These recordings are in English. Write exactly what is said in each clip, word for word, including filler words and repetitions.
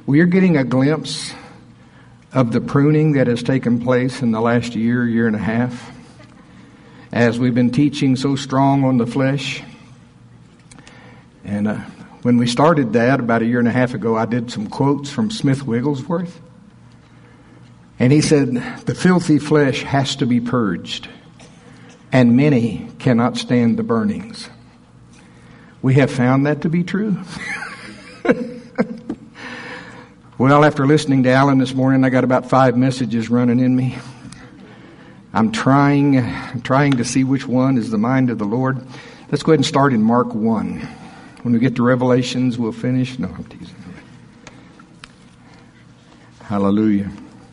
We are getting a glimpse of the pruning that has taken place in the last year, year and a half, as we've been teaching so strong on the flesh. And uh, when we started that about a year and a half ago, I did some quotes from Smith Wigglesworth. And he said, the filthy flesh has to be purged, and many cannot stand the burnings. We have found that to be true. Well, after listening to Alan this morning, I got about five messages running in me. I'm trying, I'm trying to see which one is the mind of the Lord. Let's go ahead and start in Mark one. When we get to Revelations, we'll finish. No, I'm teasing. Hallelujah.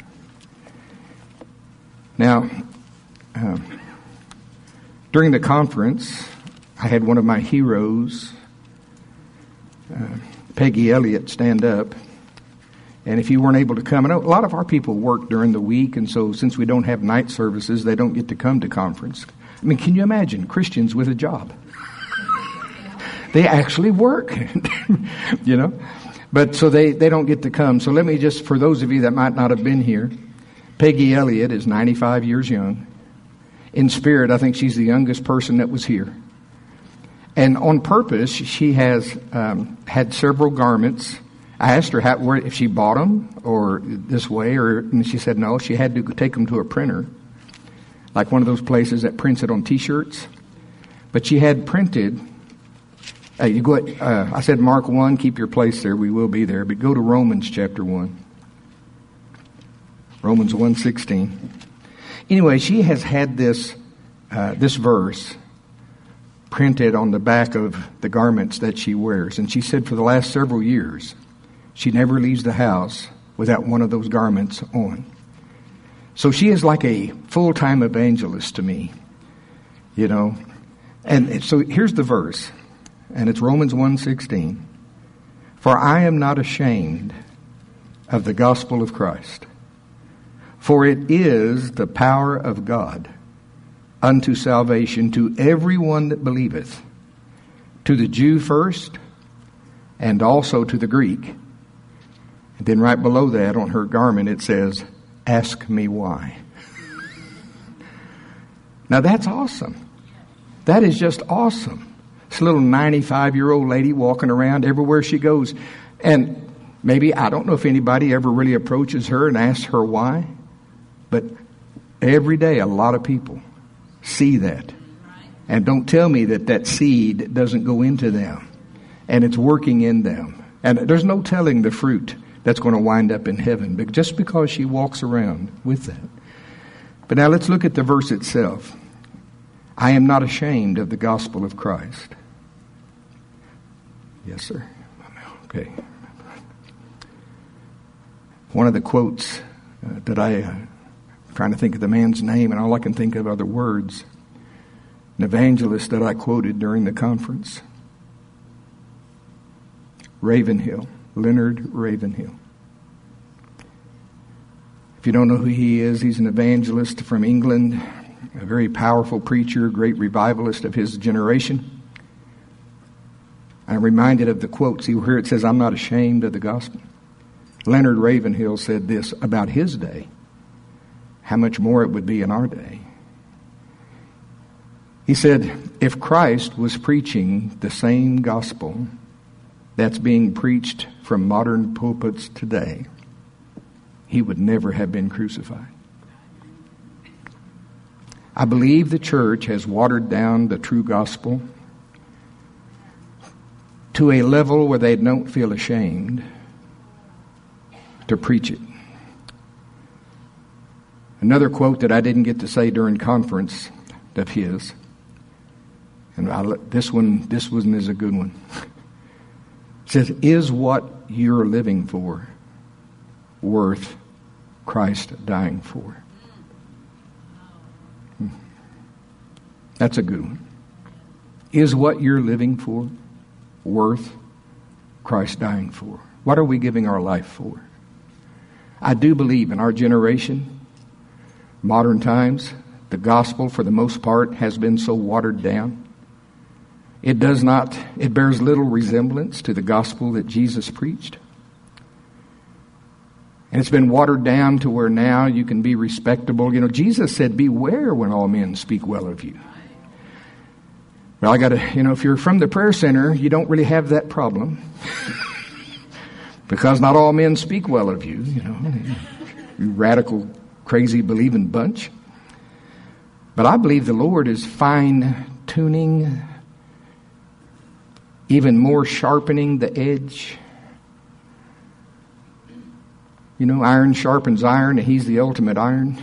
Now, uh, during the conference, I had one of my heroes, uh, Peggy Elliott, stand up. And if you weren't able to come, I know a lot of our people work during the week, and so since we don't have night services, they don't get to come to conference. I mean, can you imagine Christians with a job? They actually work, you know. But so they, they don't get to come. So let me just, for those of you that might not have been here, Peggy Elliott is ninety-five years young. In spirit, I think she's the youngest person that was here. And on purpose, she has um, had several garments. I asked her how, where, if she bought them or this way, or and she said no, she had to take them to a printer, like one of those places that prints it on T-shirts. But she had printed. Uh, you go. Uh, I said Mark one, keep your place there. We will be there. But go to Romans chapter one. Romans one sixteen. Anyway, she has had this uh, this verse printed on the back of the garments that she wears, and she said for the last several years, she never leaves the house without one of those garments on. So she is like a full-time evangelist to me, you know. And so here's the verse, and it's Romans one sixteen. For I am not ashamed of the gospel of Christ, for it is the power of God unto salvation to everyone that believeth, to the Jew first, and also to the Greek. And then right below that on her garment it says, ask me why. Now that's awesome. That is just awesome. This little ninety-five-year-old lady walking around everywhere she goes. And maybe, I don't know if anybody ever really approaches her and asks her why. But every day a lot of people see that. And don't tell me that that seed doesn't go into them. And it's working in them. And there's no telling the fruit that's going to wind up in heaven, but just because she walks around with that. But now let's look at the verse itself. I am not ashamed of the gospel of Christ. Yes, sir. Okay. One of the quotes uh, that I, uh, I'm trying to think of the man's name, and all I can think of are the words. An evangelist that I quoted during the conference. Ravenhill. Leonard Ravenhill. If you don't know who he is, he's an evangelist from England, a very powerful preacher, great revivalist of his generation. I'm reminded of the quote. See here it says, I'm not ashamed of the gospel. Leonard Ravenhill said this about his day, how much more it would be in our day. He said, if Christ was preaching the same gospel that's being preached from modern pulpits today, he would never have been crucified. I believe the church has watered down the true gospel to a level where they don't feel ashamed to preach it. Another quote that I didn't get to say during conference of his, and I, this one, this one is a good one. It says, is what you're living for worth Christ dying for? That's a good one. Is what you're living for worth Christ dying for? What are we giving our life for? I do believe in our generation, modern times, the gospel for the most part has been so watered down. It does not, it bears little resemblance to the gospel that Jesus preached. And it's been watered down to where now you can be respectable. You know, Jesus said, beware when all men speak well of you. Well, I got to, you know, if you're from the prayer center, you don't really have that problem. Because not all men speak well of you, you know. You radical, crazy, believing bunch. But I believe the Lord is fine-tuning, even more sharpening the edge. You know, iron sharpens iron, and He's the ultimate iron.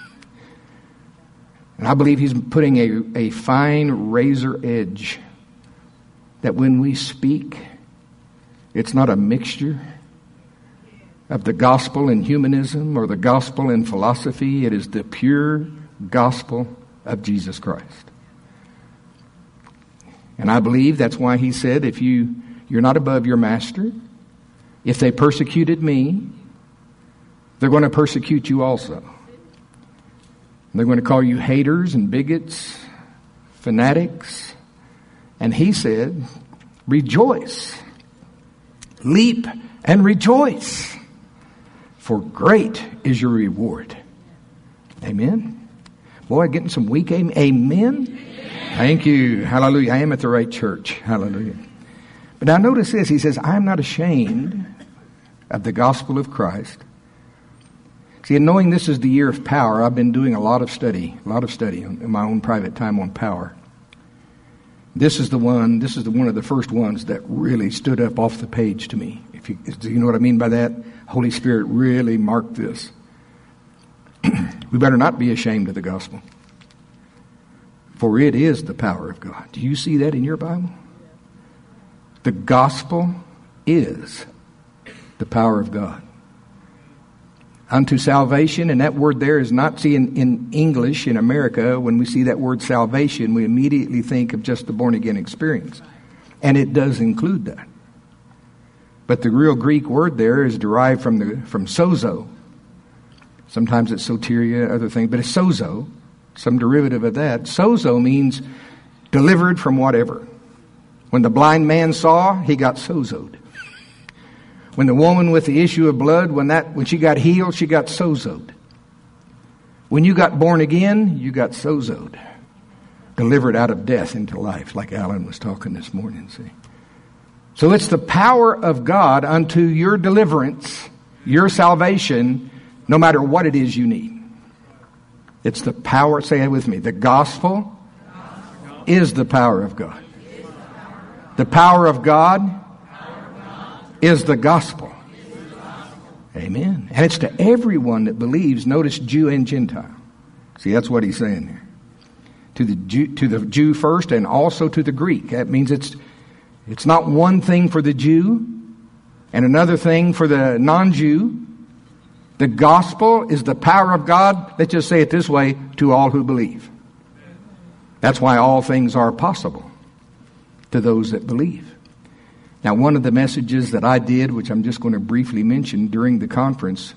And I believe He's putting a, a fine razor edge that when we speak, it's not a mixture of the gospel and humanism or the gospel and philosophy. It is the pure gospel of Jesus Christ. And I believe that's why He said, if you, you're not above your master, if they persecuted me, they're going to persecute you also. They're going to call you haters and bigots, fanatics. And He said, rejoice, leap and rejoice, for great is your reward. Amen. Boy, getting some weak amen. Amen. Thank you. Hallelujah. I am at the right church. Hallelujah. But now notice this. He says, I am not ashamed of the gospel of Christ. See, in knowing this is the year of power, I've been doing a lot of study, a lot of study in my own private time on power. This is the one, this is the one of the first ones that really stood up off the page to me. If you, do you know what I mean by that? Holy Spirit really marked this. We better not be ashamed of the gospel, for it is the power of God. Do you see that in your Bible? The gospel is the power of God unto salvation. And that word there is not, see, in, in English, in America, when we see that word salvation, we immediately think of just the born-again experience. And it does include that. But the real Greek word there is derived from the from sozo. Sometimes it's soteria, other things, but it's sozo, some derivative of that. Sozo means delivered from whatever. When the blind man saw, he got sozoed. When the woman with the issue of blood, when that when she got healed, she got sozoed. When you got born again, you got sozoed. Delivered out of death into life, like Alan was talking this morning, see. So it's the power of God unto your deliverance, your salvation, no matter what it is you need. It's the power, say it with me, the gospel is the power of God. The power of God is the gospel. Amen. And it's to everyone that believes. Notice Jew and Gentile. See, that's what he's saying there. To the Jew, to the Jew first, and also to the Greek. That means it's it's not one thing for the Jew and another thing for the non-Jew. The gospel is the power of God, let's just say it this way, to all who believe. That's why all things are possible to those that believe. Now, one of the messages that I did, which I'm just going to briefly mention during the conference,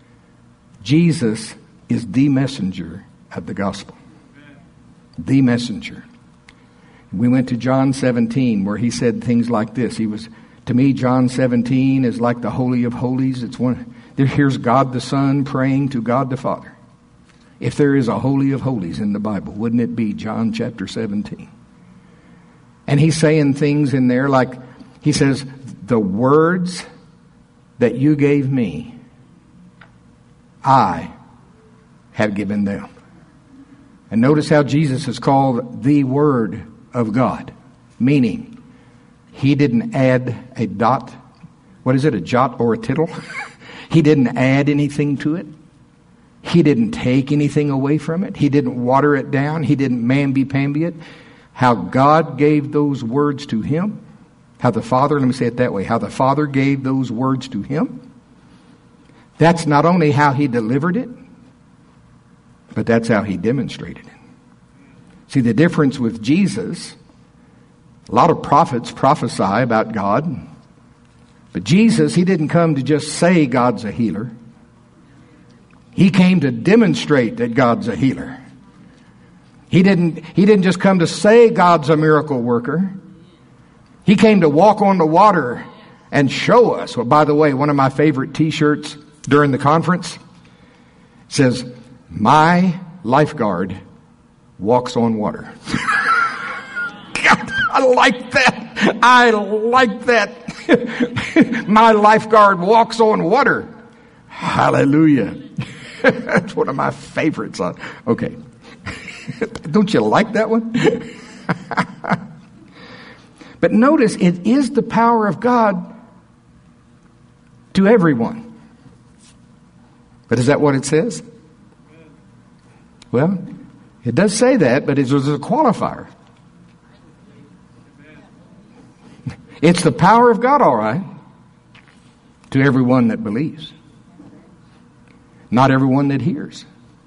Jesus is the messenger of the gospel. The messenger. We went to John seventeen, where he said things like this. He was, to me, John seventeen is like the Holy of Holies. It's one, there, here's God the Son praying to God the Father. If there is a Holy of Holies in the Bible, wouldn't it be John chapter seventeen? And he's saying things in there like, he says, the words that you gave me, I have given them. And notice how Jesus is called the Word of God, meaning he didn't add a dot. What is it, a jot or a tittle? He didn't add anything to it. He didn't take anything away from it. He didn't water it down. He didn't mamby-pamby it. How God gave those words to him, how the Father, let me say it that way, how the Father gave those words to him, that's not only how he delivered it, but that's how he demonstrated it. See, the difference with Jesus, a lot of prophets prophesy about God, but Jesus, he didn't come to just say God's a healer. He came to demonstrate that God's a healer. He didn't, he didn't just come to say God's a miracle worker. He came to walk on the water and show us. Well, by the way, one of my favorite t-shirts during the conference. It says, my lifeguard walks on water. God, I like that. I like that. My lifeguard walks on water. Hallelujah. That's one of my favorites. Okay. Don't you like that one? But notice, it is the power of God to everyone. But is that what it says? Well, it does say that, but it's a qualifier. It's the power of God, all right, to everyone that believes. Not everyone that hears.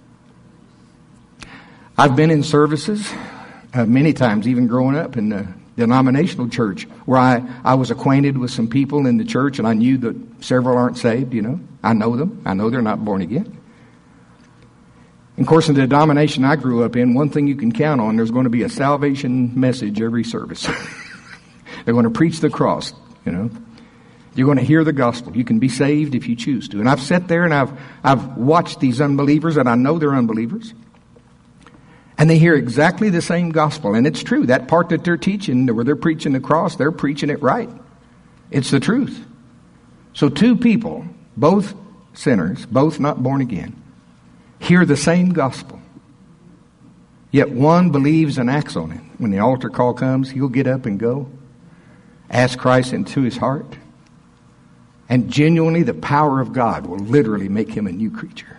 I've been in services uh, many times, even growing up in the denominational church, where I, I was acquainted with some people in the church, and I knew that several aren't saved, you know. I know them. I know they're not born again. Of course, in the denomination I grew up in, one thing you can count on, there's going to be a salvation message every service. They're going to preach the cross, you know. You're going to hear the gospel. You can be saved if you choose to. And I've sat there and I've I've watched these unbelievers, and I know they're unbelievers. And they hear exactly the same gospel. And it's true. That part that they're teaching, where they're preaching the cross, they're preaching it right. It's the truth. So two people, both sinners, both not born again, hear the same gospel. Yet one believes and acts on it. When the altar call comes, he'll get up and go, ask Christ into his heart. And genuinely, the power of God will literally make him a new creature.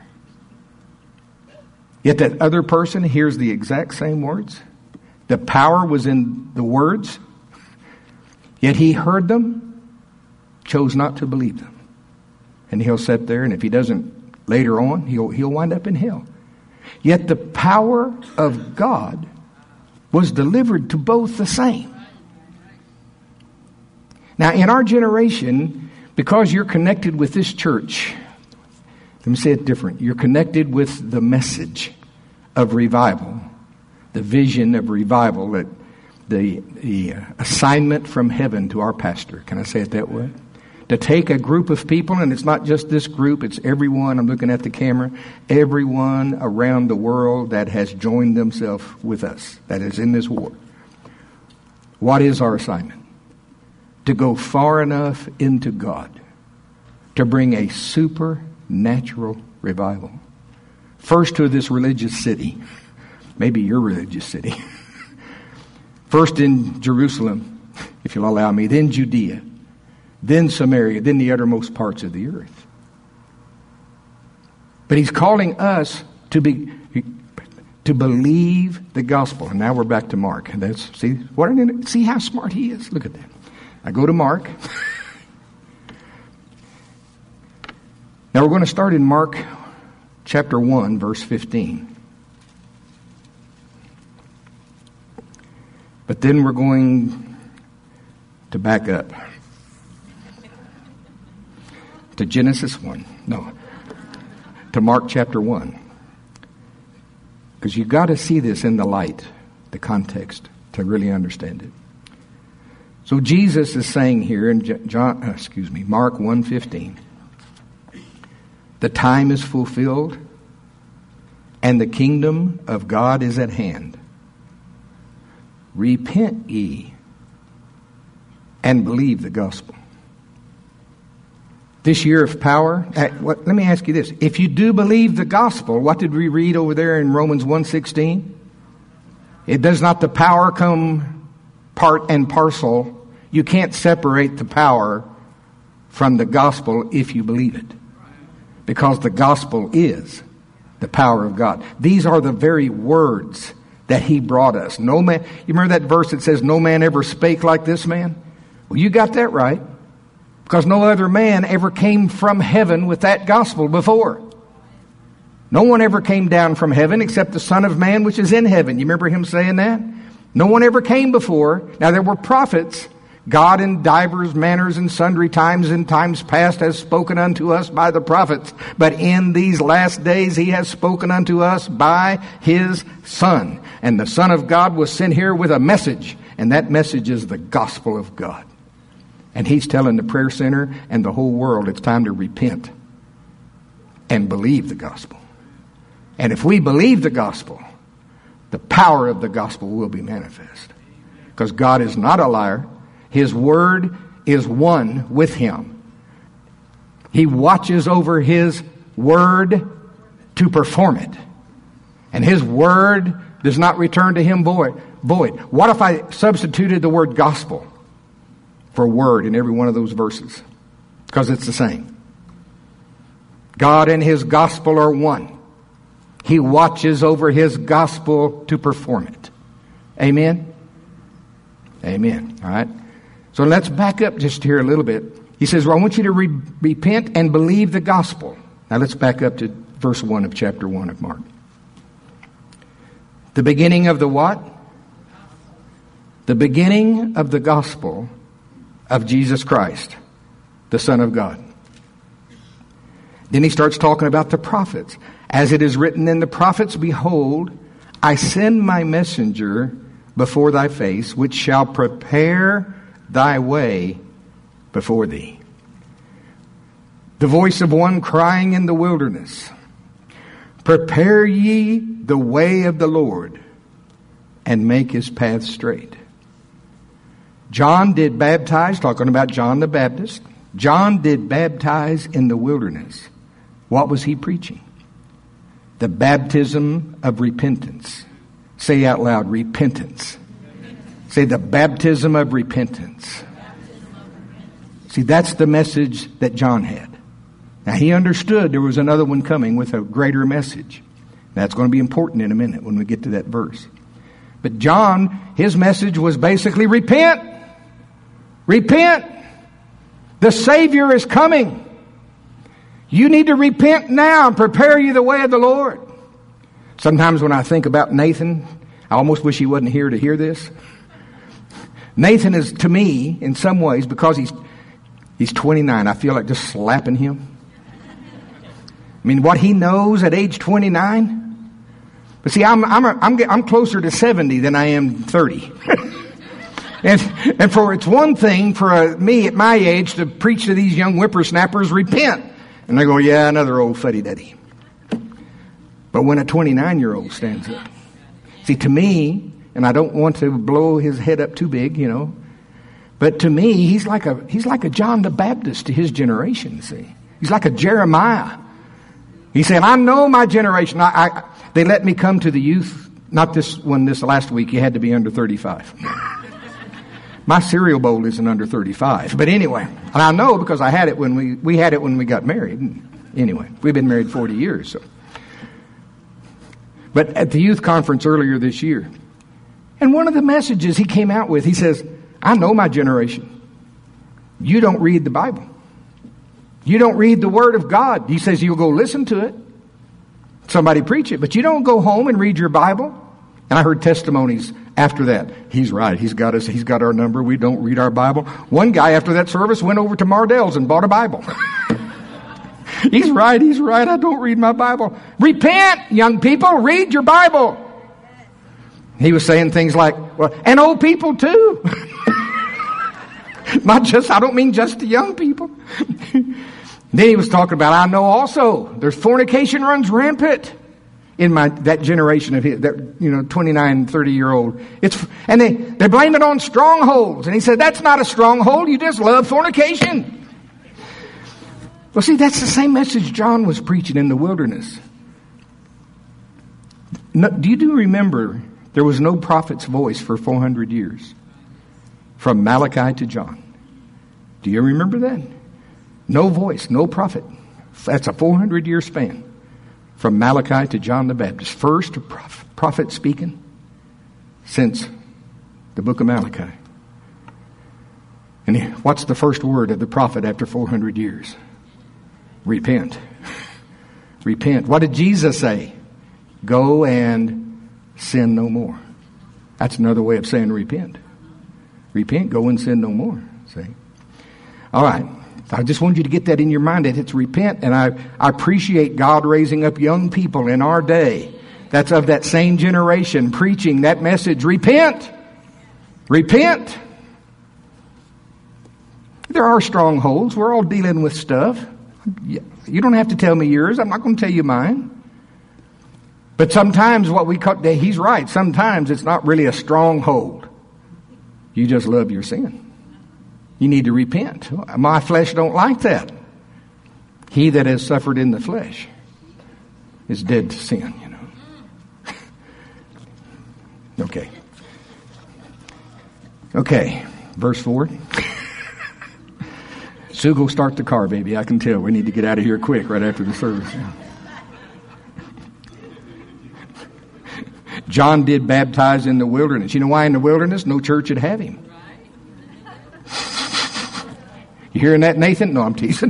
Yet that other person hears the exact same words. The power was in the words. Yet he heard them, chose not to believe them. And he'll sit there, and if he doesn't later on, he'll, he'll wind up in hell. Yet the power of God was delivered to both the same. Now, in our generation, because you're connected with this church, let me say it different. You're connected with the message of revival, the vision of revival, that the, the assignment from heaven to our pastor. Can I say it that way? To take a group of people, and it's not just this group, it's everyone, I'm looking at the camera, everyone around the world that has joined themselves with us, that is in this war. What is our assignment? To go far enough into God to bring a supernatural revival. First to this religious city, maybe your religious city. First in Jerusalem, if you'll allow me, then Judea, then Samaria, then the uttermost parts of the earth. But he's calling us to be to believe the gospel. And now we're back to Mark. And that's see what see how smart he is. Look at that. I go to Mark. Now we're going to start in Mark chapter one, verse fifteen. But then we're going to back up to Genesis one. No, to Mark chapter one. Because you've got to see this in the light, the context, to really understand it. So Jesus is saying here in John, uh, excuse me, Mark one fifteen, the time is fulfilled and the kingdom of God is at hand. Repent ye and believe the gospel. This year of power, uh, what, let me ask you this. If you do believe the gospel, what did we read over there in Romans one sixteen? It does not the power come part and parcel. You can't separate the power from the gospel if you believe it. Because the gospel is the power of God. These are the very words that he brought us. No man, you remember that verse that says, no man ever spake like this man? Well, you got that right. Because no other man ever came from heaven with that gospel before. No one ever came down from heaven except the Son of Man which is in heaven. You remember him saying that? No one ever came before. Now there were prophets. God in divers manners and sundry times in times past has spoken unto us by the prophets. But in these last days he has spoken unto us by his Son. And the Son of God was sent here with a message. And that message is the gospel of God. And he's telling the prayer center and the whole world it's time to repent and believe the gospel. And if we believe the gospel, the power of the gospel will be manifest. Because God is not a liar. His word is one with him. He watches over his word to perform it. And his word does not return to him void. Void. What if I substituted the word gospel for word in every one of those verses? Because it's the same. God and his gospel are one. He watches over his gospel to perform it. Amen? Amen. All right. So let's back up just here a little bit. He says, well, I want you to re- repent and believe the gospel. Now let's back up to verse one of chapter one of Mark. The beginning of the what? The beginning of the gospel of Jesus Christ, the Son of God. Then he starts talking about the prophets. As it is written in the prophets, behold, I send my messenger before thy face, which shall prepare thy way before thee. The voice of one crying in the wilderness, prepare ye the way of the Lord, and make his path straight. John did baptize, talking about John the Baptist. John did baptize in the wilderness. What was he preaching? The baptism of repentance. Say out loud, repentance. Say the baptism of repentance. See, that's the message that John had. Now, he understood there was another one coming with a greater message. That's going to be important in a minute when we get to that verse. But John, his message was basically repent. Repent. The Savior is coming. You need to repent now and prepare you the way of the Lord. Sometimes when I think about Nathan, I almost wish he wasn't here to hear this. Nathan is, to me, in some ways, because he's he's twenty-nine, I feel like just slapping him. I mean, what he knows at age twenty-nine. But see, I'm I'm a, I'm I'm closer to seventy than I am thirty. and and for it's one thing for a, me at my age to preach to these young whippersnappers, repent, and they go, yeah, another old fuddy-duddy. But when a twenty-nine-year-old stands up, see, to me, and I don't want to blow his head up too big, you know, but to me, he's like a he's like a John the Baptist to his generation. See, he's like a Jeremiah. He said, I know my generation. I, I, they let me come to the youth. Not this one, this last week. You had to be under thirty-five. My cereal bowl isn't under thirty-five. But anyway, and I know because I had it when we, we had it when we got married. Anyway, we've been married forty years. So. But at the youth conference earlier this year, and one of the messages he came out with, he says, I know my generation. You don't read the Bible. You don't read the Word of God. He says you'll go listen to it. Somebody preach it. But you don't go home and read your Bible. And I heard testimonies after that. He's right. He's got us. He's got our number. We don't read our Bible. One guy after that service went over to Mardell's and bought a Bible. He's right. He's right. I don't read my Bible. Repent, young people. Read your Bible. He was saying things like, well, and old people too. Not just, I don't mean just the young people. Then he was talking about, I know also, there's fornication runs rampant in my that generation of his, that, you know, twenty-nine, thirty-year-old. It's, and they, they blame it on strongholds. And he said, that's not a stronghold. You just love fornication. Well, see, that's the same message John was preaching in the wilderness. No, do you do remember there was no prophet's voice for four hundred years? From Malachi to John. Do you remember that? No voice, no prophet. That's a four hundred year span. From Malachi to John the Baptist. First prophet speaking since the book of Malachi. And what's the first word of the prophet after four hundred years? Repent. Repent. What did Jesus say? Go and sin no more. That's another way of saying repent. Repent, go and sin no more. See? All right. I just want you to get that in your mind that it's repent. And I, I appreciate God raising up young people in our day that's of that same generation preaching that message. Repent. Repent. There are strongholds. We're all dealing with stuff. You don't have to tell me yours. I'm not going to tell you mine. But sometimes what we call, he's right. Sometimes it's not really a stronghold. You just love your sin. You need to repent. My flesh don't like that. He that has suffered in the flesh is dead to sin, you know. Okay. Okay. Verse four. Sue, go start the car, baby. I can tell. We need to get out of here quick right after the service. John did baptize in the wilderness. You know why in the wilderness? No church would have him. You hearing that, Nathan? No, I'm teasing.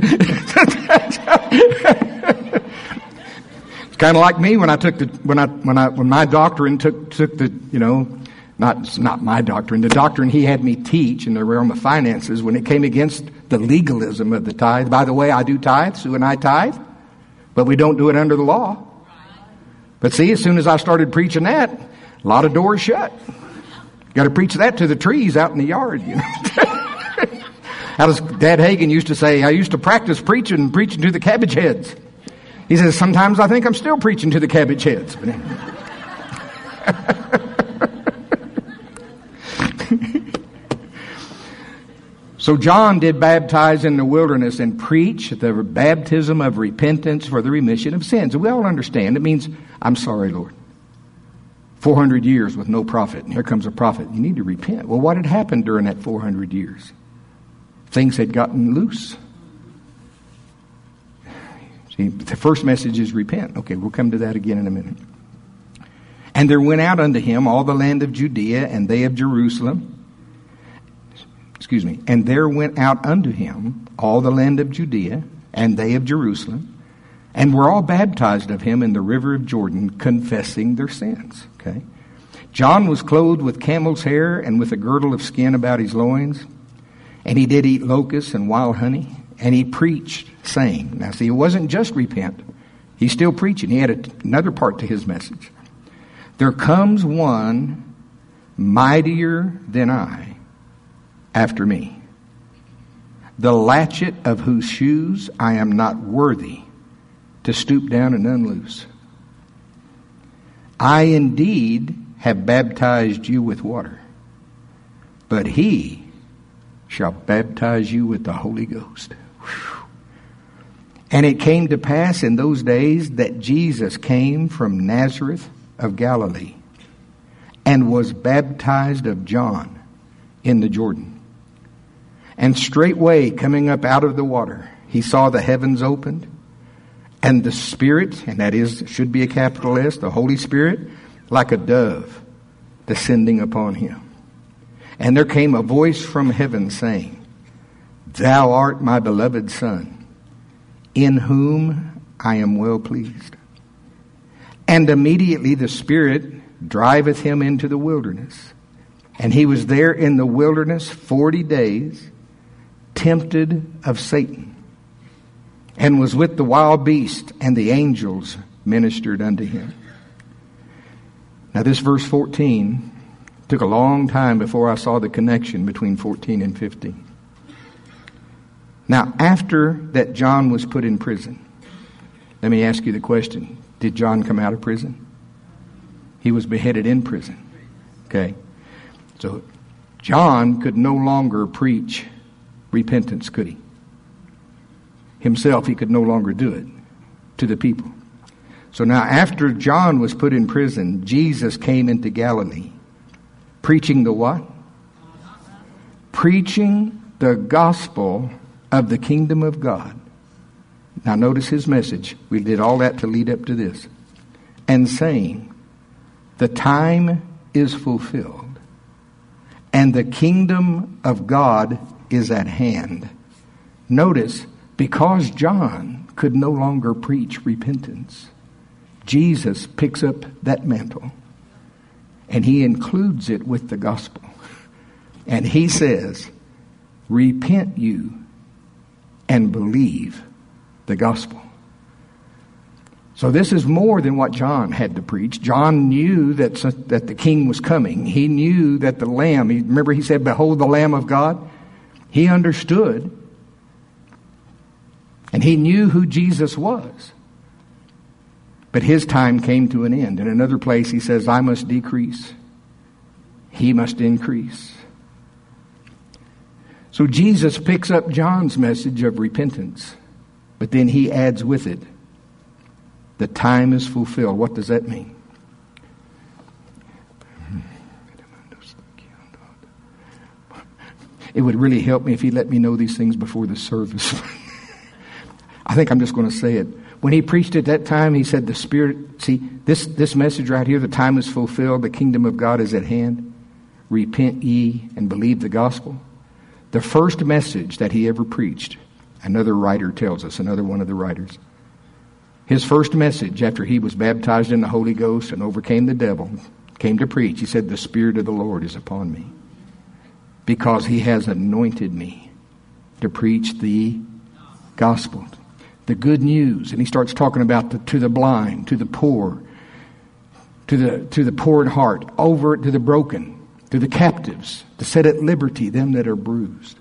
It's kind of like me when I took the when I when I when my doctrine took took the you know not it's not my doctrine the doctrine he had me teach in the realm of finances when it came against the legalism of the tithe. By the way, I do tithe. Sue and I tithe, but we don't do it under the law. But see, as soon as I started preaching that, a lot of doors shut. Got to preach that to the trees out in the yard, you know. As Dad Hagin used to say, I used to practice preaching, preaching to the cabbage heads. He says, sometimes I think I'm still preaching to the cabbage heads. But so John did baptize in the wilderness and preach the baptism of repentance for the remission of sins. We all understand. It means, I'm sorry, Lord. four hundred years with no prophet. And here comes a prophet. You need to repent. Well, what had happened during that four hundred years? Things had gotten loose. See, the first message is repent. Okay, we'll come to that again in a minute. And there went out unto him all the land of Judea and they of Jerusalem. Excuse me. And there went out unto him all the land of Judea and they of Jerusalem, and were all baptized of him in the river of Jordan, confessing their sins. Okay. John was clothed with camel's hair and with a girdle of skin about his loins. And he did eat locusts and wild honey. And he preached, saying, now see, it wasn't just repent. He's still preaching. He had a, another part to his message. There comes one mightier than I after me, the latchet of whose shoes I am not worthy to stoop down and unloose. I indeed have baptized you with water, but he shall baptize you with the Holy Ghost. Whew. And it came to pass in those days that Jesus came from Nazareth of Galilee and was baptized of John in the Jordan. And straightway coming up out of the water, he saw the heavens opened, and the Spirit, and that is, should be a capital S, the Holy Spirit, like a dove descending upon him. And there came a voice from heaven saying, Thou art my beloved Son, in whom I am well pleased. And immediately the Spirit driveth him into the wilderness. And he was there in the wilderness forty days, tempted of Satan, and was with the wild beast, and the angels ministered unto him. Now this verse fourteen took a long time before I saw the connection between fourteen and fifteen. Now, after that John was put in prison, let me ask you the question. Did John come out of prison? He was beheaded in prison. Okay. So, John could no longer preach repentance, could he? Himself, he could no longer do it to the people. So now, after John was put in prison, Jesus came into Galilee. Preaching the what? Preaching the gospel of the kingdom of God. Now notice his message. We did all that to lead up to this. And saying, the time is fulfilled, and the kingdom of God is at hand. Notice, because John could no longer preach repentance, Jesus picks up that mantle. And he includes it with the gospel. And he says, repent you and believe the gospel. So this is more than what John had to preach. John knew that, that the king was coming. He knew that the Lamb, remember he said, behold the Lamb of God? He understood And he knew who Jesus was. But his time came to an end. In another place he says, I must decrease. He must increase. So Jesus picks up John's message of repentance. But then he adds with it, the time is fulfilled. What does that mean? It would really help me if he let me know these things before the service. I think I'm just going to say it. When he preached at that time, he said the Spirit, see, this, this message right here, the time is fulfilled, the kingdom of God is at hand. Repent ye and believe the gospel. The first message that he ever preached, another writer tells us, another one of the writers. His first message after he was baptized in the Holy Ghost and overcame the devil, came to preach. He said, the Spirit of the Lord is upon me, because he has anointed me to preach the gospel, the good news. And he starts talking about the, to the blind, to the poor, to the to the poor in heart, over to the broken, to the captives, to set at liberty them that are bruised.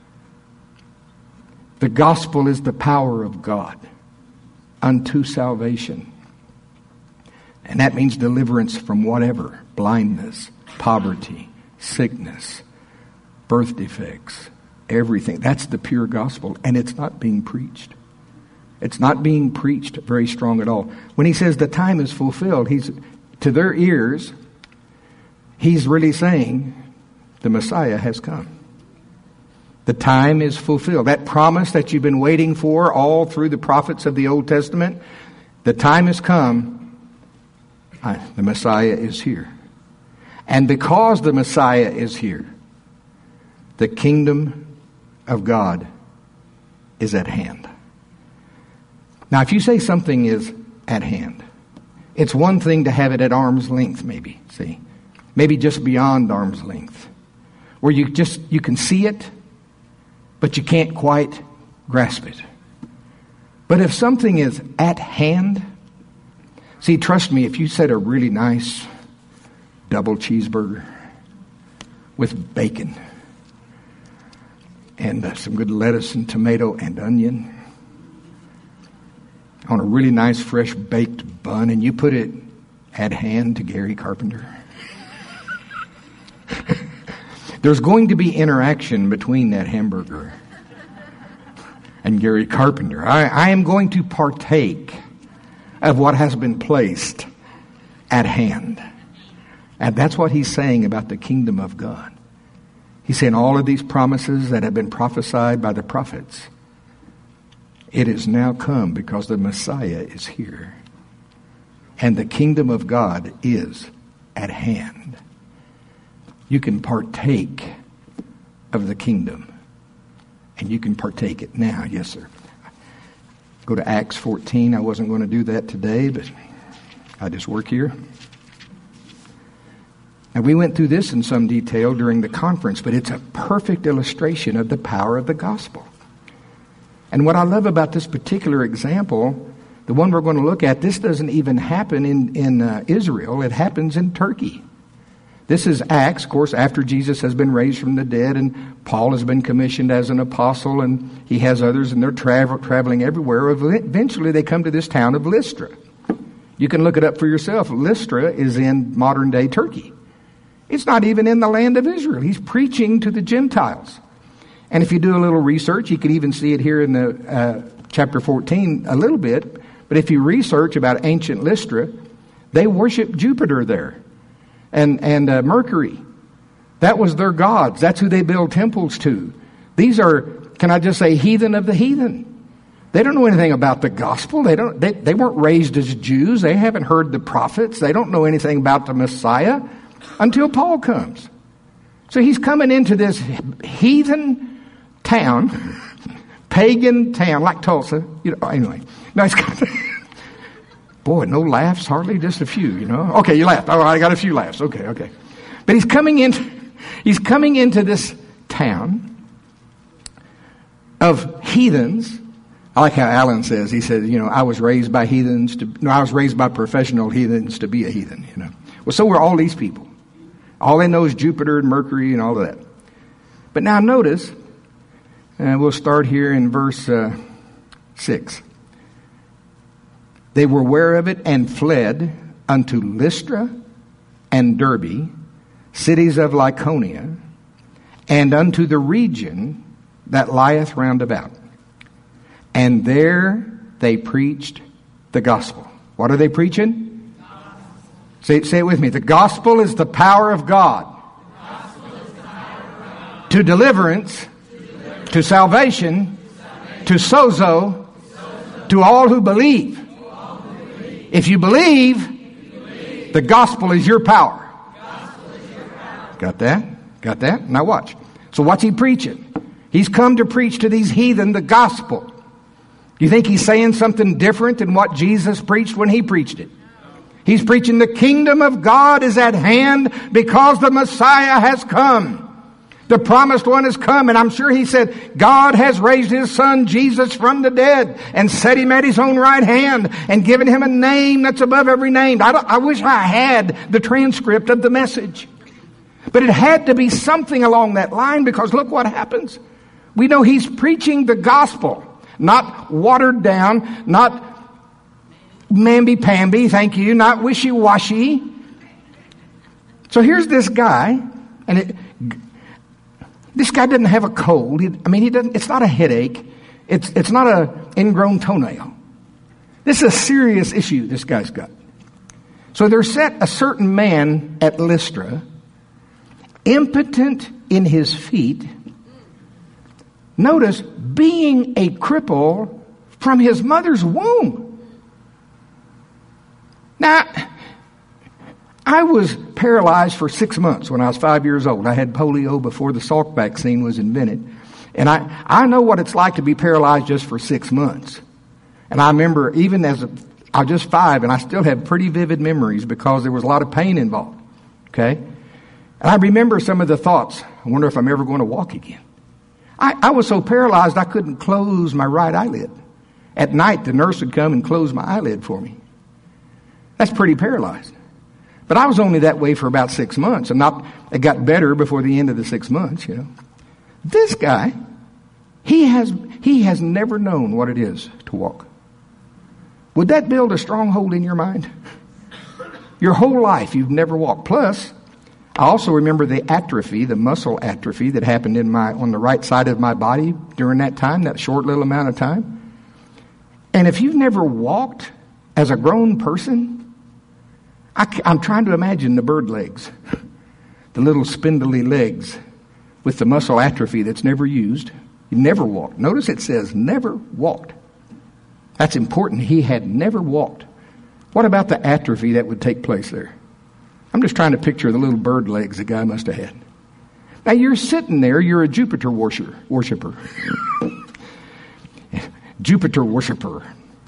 The gospel is the power of God unto salvation. And that means deliverance from whatever, blindness, poverty, sickness, birth defects, everything. That's the pure gospel, and it's not being preached. It's not being preached very strong at all. When he says the time is fulfilled, he's to their ears, he's really saying the Messiah has come. The time is fulfilled. That promise that you've been waiting for all through the prophets of the Old Testament, the time has come. I, the Messiah is here. And because the Messiah is here, the kingdom of God is at hand. Now, if you say something is at hand, it's one thing to have it at arm's length, maybe, see? Maybe just beyond arm's length, where you just, you can see it, but you can't quite grasp it. But if something is at hand, see, trust me, if you said a really nice double cheeseburger with bacon and uh, some good lettuce and tomato and onion on a really nice fresh baked bun, and you put it at hand to Gary Carpenter, there's going to be interaction between that hamburger and Gary Carpenter. I, I am going to partake of what has been placed at hand. And that's what he's saying about the kingdom of God. He's saying all of these promises that have been prophesied by the prophets, it is now come because the Messiah is here. And the kingdom of God is at hand. You can partake of the kingdom. And you can partake it now. Yes, sir. Go to Acts fourteen. I wasn't going to do that today, but I just work here. And we went through this in some detail during the conference, but it's a perfect illustration of the power of the gospel. And what I love about this particular example, the one we're going to look at, this doesn't even happen in, in uh, Israel. It happens in Turkey. This is Acts, of course, after Jesus has been raised from the dead, and Paul has been commissioned as an apostle, and he has others, and they're travel, traveling everywhere. Eventually, they come to this town of Lystra. You can look it up for yourself. Lystra is in modern-day Turkey. It's not even in the land of Israel. He's preaching to the Gentiles. And if you do a little research, you can even see it here in the uh, chapter fourteen a little bit. But if you research about ancient Lystra, they worship Jupiter there. And and uh, Mercury. That was their gods. That's who they build temples to. These are, can I just say, heathen of the heathen. They don't know anything about the gospel. They don't. They, they weren't raised as Jews. They haven't heard the prophets. They don't know anything about the Messiah until Paul comes. So he's coming into this heathen town, pagan town, like Tulsa. You know, anyway, no, it's boy, no laughs, hardly, just a few, you know. Okay, you laughed. All right, I got a few laughs. Okay, okay. But he's coming in, he's coming into this town of heathens. I like how Alan says, he said, you know, I was raised by heathens to, no, I was raised by professional heathens to be a heathen, you know. Well, so were all these people. All they know is Jupiter and Mercury and all of that. But now notice, and we'll start here in verse uh, six. They were aware of it and fled unto Lystra and Derbe, cities of Lycaonia, and unto the region that lieth round about. And there they preached the gospel. What are they preaching? Say, say it with me. The gospel is the power of God. To deliverance, to, deliverance, to salvation, to, salvation, to sozo, to, sozo, to all who believe. All who believe. If you believe, if you believe the gospel is your power. Is your power. Got that? Got that? Now watch. So what's he preaching? He's come to preach to these heathen the gospel. You think he's saying something different than what Jesus preached when he preached it? He's preaching the kingdom of God is at hand because the Messiah has come. The promised one has come, and I'm sure he said, God has raised his son Jesus from the dead and set him at his own right hand and given him a name that's above every name. I, I wish I had the transcript of the message. But it had to be something along that line, because look what happens. We know he's preaching the gospel, not watered down, not mamby-pamby, thank you, not wishy-washy. So here's this guy, and it... This guy doesn't have a cold. He, I mean, he doesn't. It's not a headache. It's it's not a ingrown toenail. This is a serious issue this guy's got. So there sat a certain man at Lystra, impotent in his feet. Notice, being a cripple from his mother's womb. Now, I was paralyzed for six months when I was five years old. I had polio before the Salk vaccine was invented. And I, I know what it's like to be paralyzed just for six months. And I remember even as a, I was just five, and I still have pretty vivid memories because there was a lot of pain involved. Okay? And I remember some of the thoughts. I wonder if I'm ever going to walk again. I, I was so paralyzed I couldn't close my right eyelid. At night, the nurse would come and close my eyelid for me. That's pretty paralyzed. But I was only that way for about six months, and not it got better before the end of the six months, you know. This guy, he has he has never known what it is to walk. Would that build a stronghold in your mind? Your whole life you've never walked. Plus, I also remember the atrophy, the muscle atrophy that happened in my on the right side of my body during that time, that short little amount of time. And if you've never walked as a grown person, I, I'm trying to imagine the bird legs, the little spindly legs with the muscle atrophy that's never used. You never walked. Notice it says never walked. That's important. He had never walked. What about the atrophy that would take place there? I'm just trying to picture the little bird legs the guy must have had. Now you're sitting there, you're a Jupiter worshiper. worshiper. Jupiter worshiper.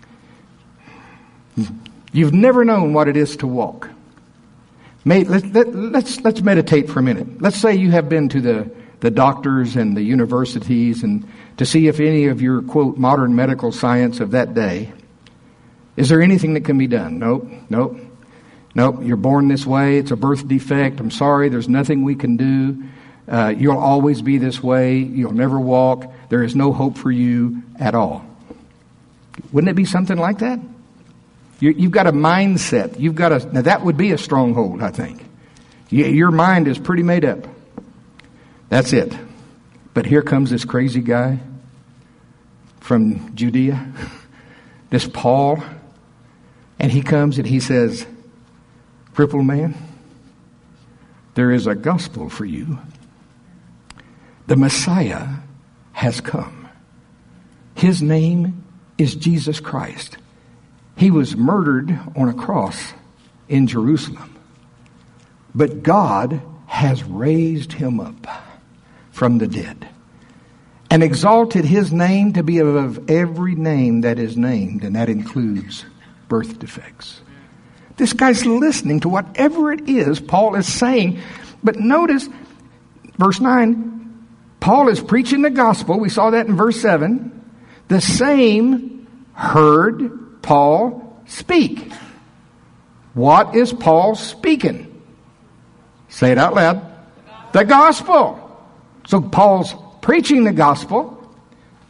You've never known what it is to walk. May, let, let, let's, let's meditate for a minute. Let's say you have been to the, the doctors and the universities and to see if any of your, quote, modern medical science of that day, is there anything that can be done? Nope, nope, nope. You're born this way. It's a birth defect. I'm sorry. There's nothing we can do. Uh, you'll always be this way. You'll never walk. There is no hope for you at all. Wouldn't it be something like that? You, you've got a mindset. You've got a, now that would be a stronghold, I think. You, your mind is pretty made up. That's it. But here comes this crazy guy from Judea, this Paul, and he comes and he says, crippled man, there is a gospel for you. The Messiah has come. His name is Jesus Christ. He was murdered on a cross in Jerusalem. But God has raised him up from the dead and exalted his name to be above every name that is named, and that includes birth defects. This guy's listening to whatever it is Paul is saying. But notice, verse nine, Paul is preaching the gospel. We saw that in verse seven. The same heard Paul speak. What is Paul speaking? Say it out loud. The gospel. So Paul's preaching the gospel.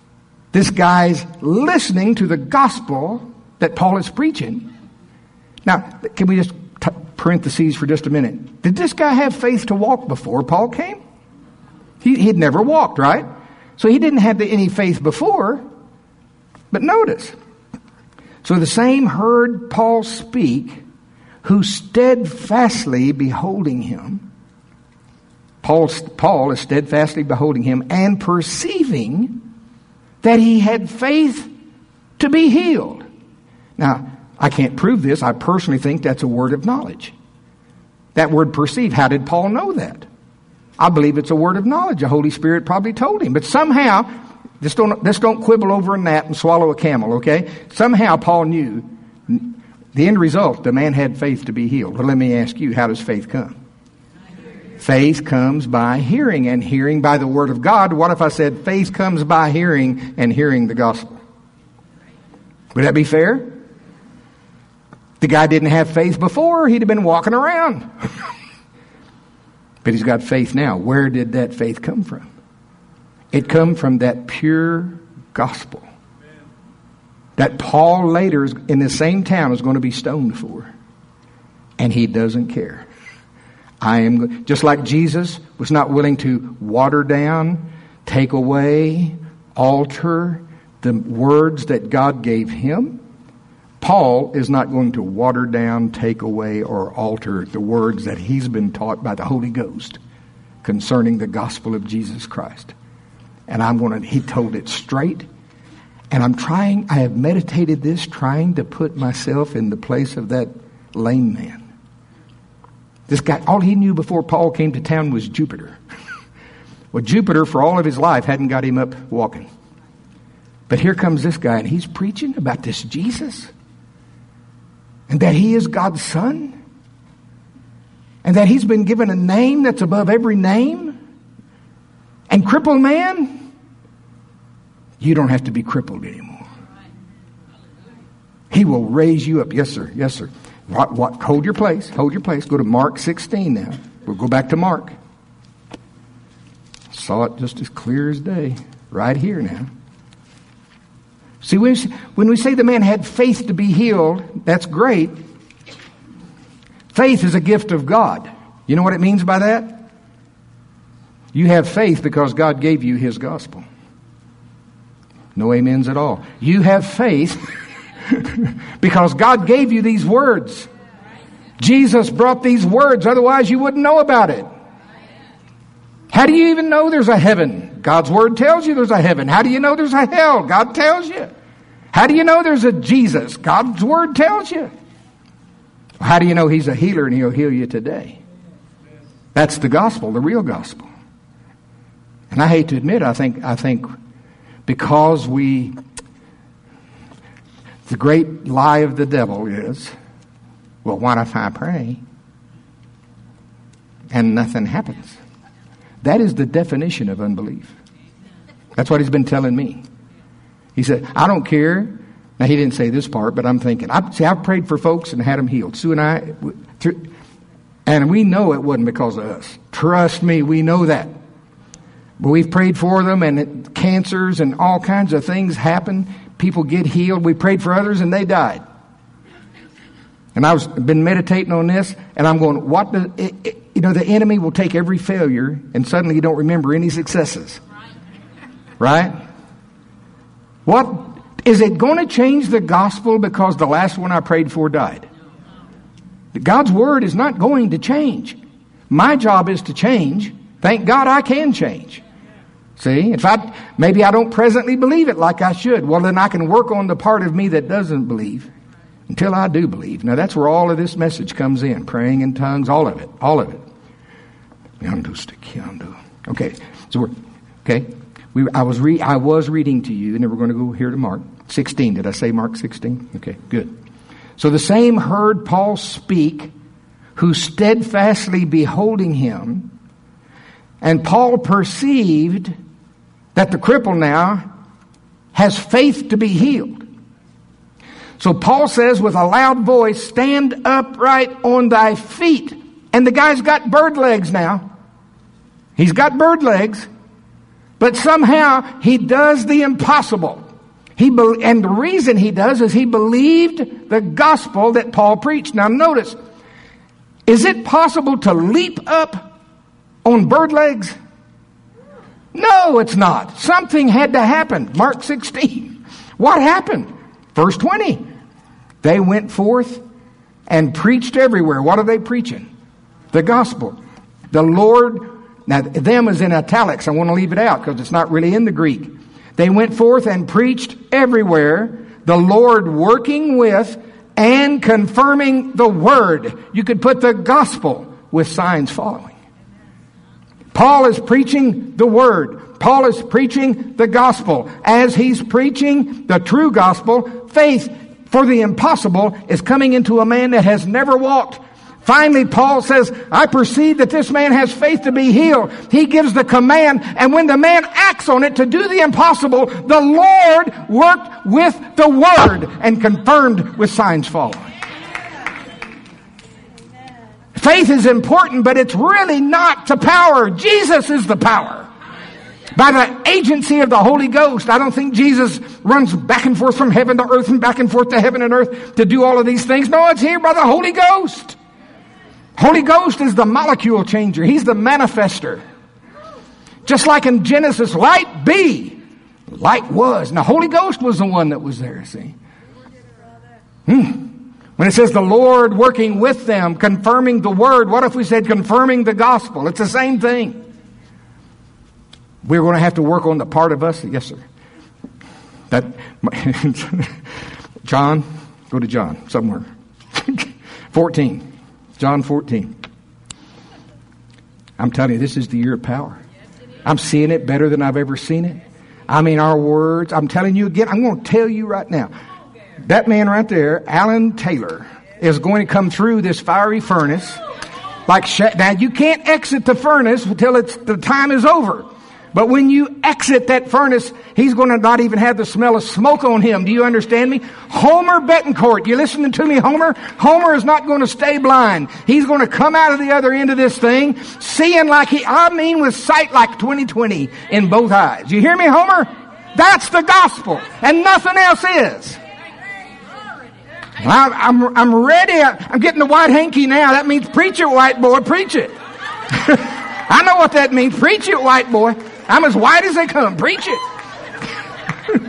This guy's listening to the gospel that Paul is preaching. Now, can we just t- parentheses for just a minute? Did this guy have faith to walk before Paul came? He, he'd never walked, right? So he didn't have the, any faith before. But notice, so the same heard Paul speak, who steadfastly beholding him. Paul, Paul is steadfastly beholding him and perceiving that he had faith to be healed. Now, I can't prove this. I personally think that's a word of knowledge. That word perceive, how did Paul know that? I believe it's a word of knowledge. The Holy Spirit probably told him. But somehow, just don't, just don't quibble over a gnat and swallow a camel, okay? Somehow Paul knew the end result, the man had faith to be healed. Well, let me ask you, how does faith come? Faith comes by hearing, and hearing by the word of God. What if I said faith comes by hearing and hearing the gospel? Would that be fair? The guy didn't have faith before. He'd have been walking around. But he's got faith now. Where did that faith come from? It come from that pure gospel that Paul later is, in the same town is going to be stoned for. And he doesn't care. I am just like Jesus was not willing to water down, take away, alter the words that God gave him. Paul is not going to water down, take away, or alter the words that he's been taught by the Holy Ghost concerning the gospel of Jesus Christ. And I'm going to, he told it straight. And I'm trying, I have meditated this, trying to put myself in the place of that lame man. This guy, all he knew before Paul came to town was Jupiter. Well, Jupiter, for all of his life, hadn't got him up walking. But here comes this guy, and he's preaching about this Jesus. And that he is God's son. And that he's been given a name that's above every name. And crippled man, you don't have to be crippled anymore. He will raise you up. Yes, sir. Yes, sir. What, what, hold your place. Hold your place. Go to Mark sixteen now. We'll go back to Mark. Saw it just as clear as day. Right here now. See, when, when we say the man had faith to be healed, that's great. Faith is a gift of God. You know what it means by that? You have faith because God gave you his gospel. No amens at all. You have faith because God gave you these words. Jesus brought these words, otherwise you wouldn't know about it. How do you even know there's a heaven? God's word tells you there's a heaven. How do you know there's a hell? God tells you. How do you know there's a Jesus? God's word tells you. How do you know he's a healer and he'll heal you today? That's the gospel, the real gospel. And I hate to admit, I think, I think because we, the great lie of the devil is, well, what if I pray and nothing happens? That is the definition of unbelief. That's what he's been telling me. He said, I don't care. Now, he didn't say this part, but I'm thinking, I, see, I've prayed for folks and had them healed. Sue and I, and we know it wasn't because of us. Trust me, we know that. But we've prayed for them, and it, cancers and all kinds of things happen. People get healed. We prayed for others, and they died. And I was been meditating on this, and I'm going, what does it, it, you know, the enemy will take every failure, and suddenly you don't remember any successes. Right? What is it going to change the gospel because the last one I prayed for died? God's word is not going to change. My job is to change. Thank God I can change. See, if I maybe I don't presently believe it like I should, well, then I can work on the part of me that doesn't believe until I do believe. Now that's where all of this message comes in: praying in tongues, all of it, all of it. Okay, so we're okay. We I was re I was reading to you, and then we're going to go here to Mark sixteen. Did I say Mark sixteen? Okay, good. So the same heard Paul speak, who steadfastly beholding him, and Paul perceived that the cripple now has faith to be healed. So Paul says with a loud voice, stand upright on thy feet. And the guy's got bird legs now. He's got bird legs. But somehow he does the impossible. He be- and the reason he does is he believed the gospel that Paul preached. Now notice, is it possible to leap up on bird legs? No, it's not. Something had to happen. Mark sixteen. What happened? Verse twenty. They went forth and preached everywhere. What are they preaching? The gospel. The Lord, now them is in italics. I want to leave it out because it's not really in the Greek. They went forth and preached everywhere, the Lord working with and confirming the word. You could put the gospel with signs following. Paul is preaching the word. Paul is preaching the gospel. As he's preaching the true gospel, faith for the impossible is coming into a man that has never walked. Finally, Paul says, I perceive that this man has faith to be healed. He gives the command, and when the man acts on it to do the impossible, the Lord worked with the word and confirmed with signs following. Faith is important, but it's really not the power. Jesus is the power. By the agency of the Holy Ghost. I don't think Jesus runs back and forth from heaven to earth and back and forth to heaven and earth to do all of these things. No, it's here by the Holy Ghost. Holy Ghost is the molecule changer. He's the manifester. Just like in Genesis, light be. Light was. Now, Holy Ghost was the one that was there, see. Hmm. When it says the Lord working with them, confirming the word, what if we said confirming the gospel? It's the same thing. We're going to have to work on the part of us. Yes, sir. That John, go to John somewhere. fourteen. John fourteen. I'm telling you, this is the year of power. I'm seeing it better than I've ever seen it. I mean, our words. I'm telling you again, I'm going to tell you right now. That man right there, Alan Taylor, is going to come through this fiery furnace. Like, now you can't exit the furnace until it's the time is over. But when you exit that furnace, he's going to not even have the smell of smoke on him. Do you understand me? Homer Betancourt, you listening to me, Homer? Homer is not going to stay blind. He's going to come out of the other end of this thing, seeing like he, I mean with sight like twenty twenty in both eyes. You hear me, Homer? That's the gospel, and nothing else is. I, I'm, I'm ready. I'm getting the white hanky now. That means preach it, white boy, preach it. I know what that means. Preach it, white boy. I'm as white as they come. Preach it.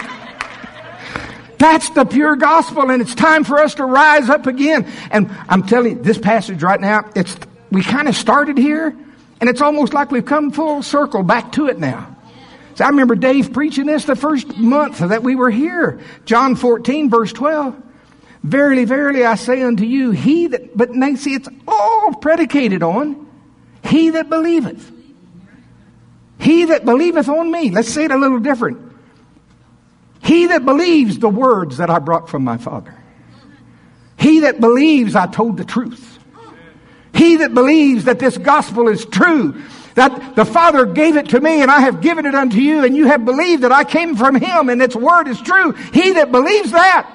That's the pure gospel, and it's time for us to rise up again. And I'm telling you, this passage right now, it's we kind of started here, and it's almost like we've come full circle back to it now. So I remember Dave preaching this the first month that we were here. John fourteen, verse twelve. Verily, verily, I say unto you, he that, but now see, it's all predicated on he that believeth. He that believeth on me. Let's say it a little different. He that believes the words that I brought from my Father. He that believes I told the truth. He that believes that this gospel is true. That the Father gave it to me and I have given it unto you, and you have believed that I came from Him and its word is true. He that believes that,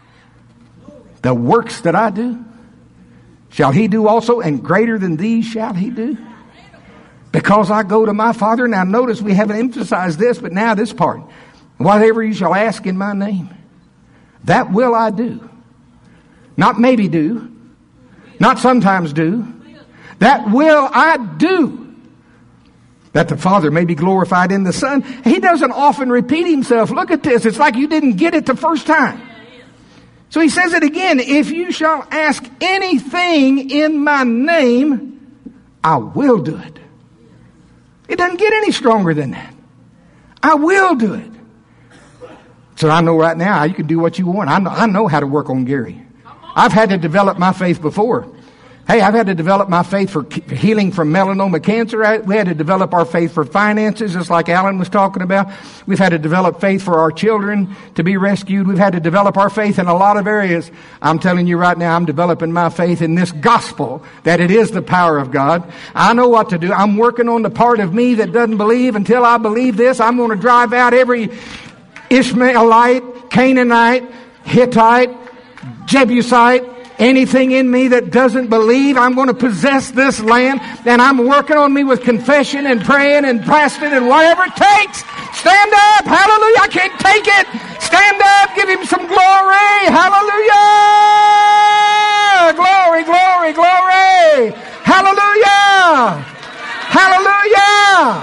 the works that I do, shall he do also, and greater than these shall he do. Because I go to my Father. Now notice we haven't emphasized this, but now this part. Whatever you shall ask in my name, that will I do. Not maybe do. Not sometimes do. That will I do. That the Father may be glorified in the Son. He doesn't often repeat himself. Look at this. It's like you didn't get it the first time. So he says it again. If you shall ask anything in my name, I will do it. It doesn't get any stronger than that. I will do it. So I know right now you can do what you want. I know, I know how to work on Gary. I've had to develop my faith before. Hey, I've had to develop my faith for healing from melanoma cancer. We had to develop our faith for finances, just like Alan was talking about. We've had to develop faith for our children to be rescued. We've had to develop our faith in a lot of areas. I'm telling you right now, I'm developing my faith in this gospel, that it is the power of God. I know what to do. I'm working on the part of me that doesn't believe. Until I believe this, I'm going to drive out every Ishmaelite, Canaanite, Hittite, Jebusite, Anything in me that doesn't believe I'm going to possess this land, and I'm working on me with confession and praying and fasting and whatever it takes. Stand up. Hallelujah. I can't take it. Stand up. Give him some glory. Hallelujah. Glory, glory, glory. Hallelujah. Hallelujah.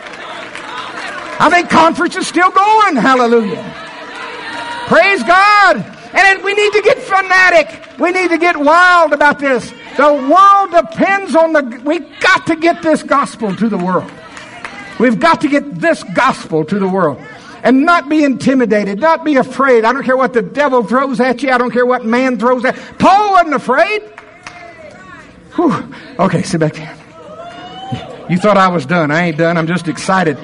I think conference is still going. Hallelujah. Praise God. And we need to get fanatic. We need to get wild about this. The world depends on the... We've got to get this gospel to the world. We've got to get this gospel to the world. And not be intimidated. Not be afraid. I don't care what the devil throws at you. I don't care what man throws at you. Paul wasn't afraid. Whew. Okay, sit back down. You thought I was done. I ain't done. I'm just excited.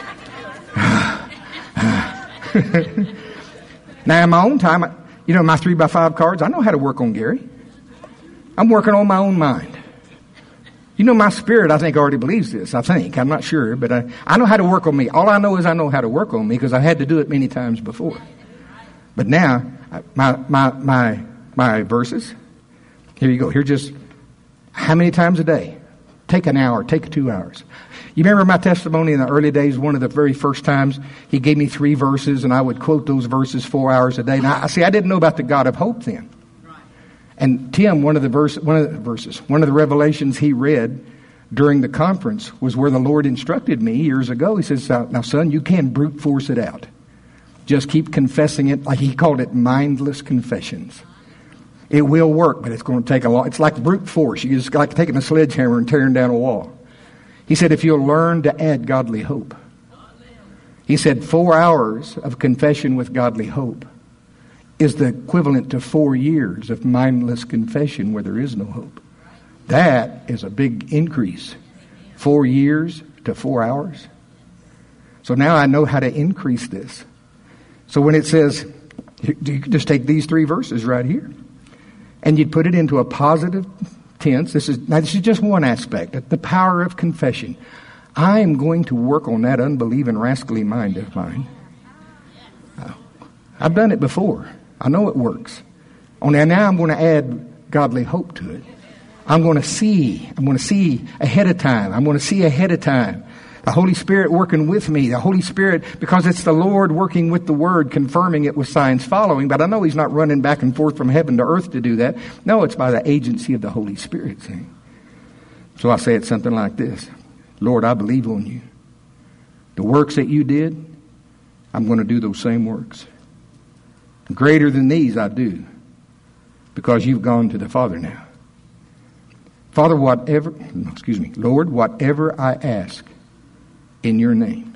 Now, in my own time... You know, my three by five cards, I know how to work on Gary. I'm working on my own mind. You know, my spirit, I think, already believes this. I think. I'm not sure, but I, I know how to work on me. All I know is I know how to work on me because I had to do it many times before. But now, my my my my verses, here you go. Here just, how many times a day? Take an hour. Take two hours. You remember my testimony in the early days, one of the very first times, he gave me three verses, and I would quote those verses four hours a day. Now, I see, I didn't know about the God of hope then. And Tim, one of the verse, one of the verses, one of the revelations he read during the conference was where the Lord instructed me years ago. He says, now, son, you can brute force it out. Just keep confessing it, like he called it, mindless confessions. It will work, but it's going to take a lot. It's like brute force. You just like taking a sledgehammer and tearing down a wall. He said, if you'll learn to add godly hope. He said, four hours of confession with godly hope is the equivalent to four years of mindless confession where there is no hope. That is a big increase. Four years to four hours. So now I know how to increase this. So when it says, you can just take these three verses right here, and you'd put it into a positive tense. This is now this is just one aspect, the power of confession. I am going to work on that unbelieving, rascally mind of mine. Uh, I've done it before. I know it works. Only now I'm going to add godly hope to it. I'm going to see. I'm going to see ahead of time. I'm going to see ahead of time. The Holy Spirit working with me. The Holy Spirit, because it's the Lord working with the Word, confirming it with signs following. But I know He's not running back and forth from heaven to earth to do that. No, it's by the agency of the Holy Spirit. See? So I say it something like this. Lord, I believe on you. The works that you did, I'm going to do those same works. Greater than these I do, because you've gone to the Father now. Father, whatever, excuse me, Lord, whatever I ask in your name,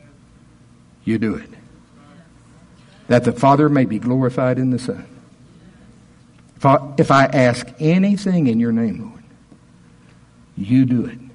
you do it. That the Father may be glorified in the Son. If I, if I ask anything in your name, Lord, you do it.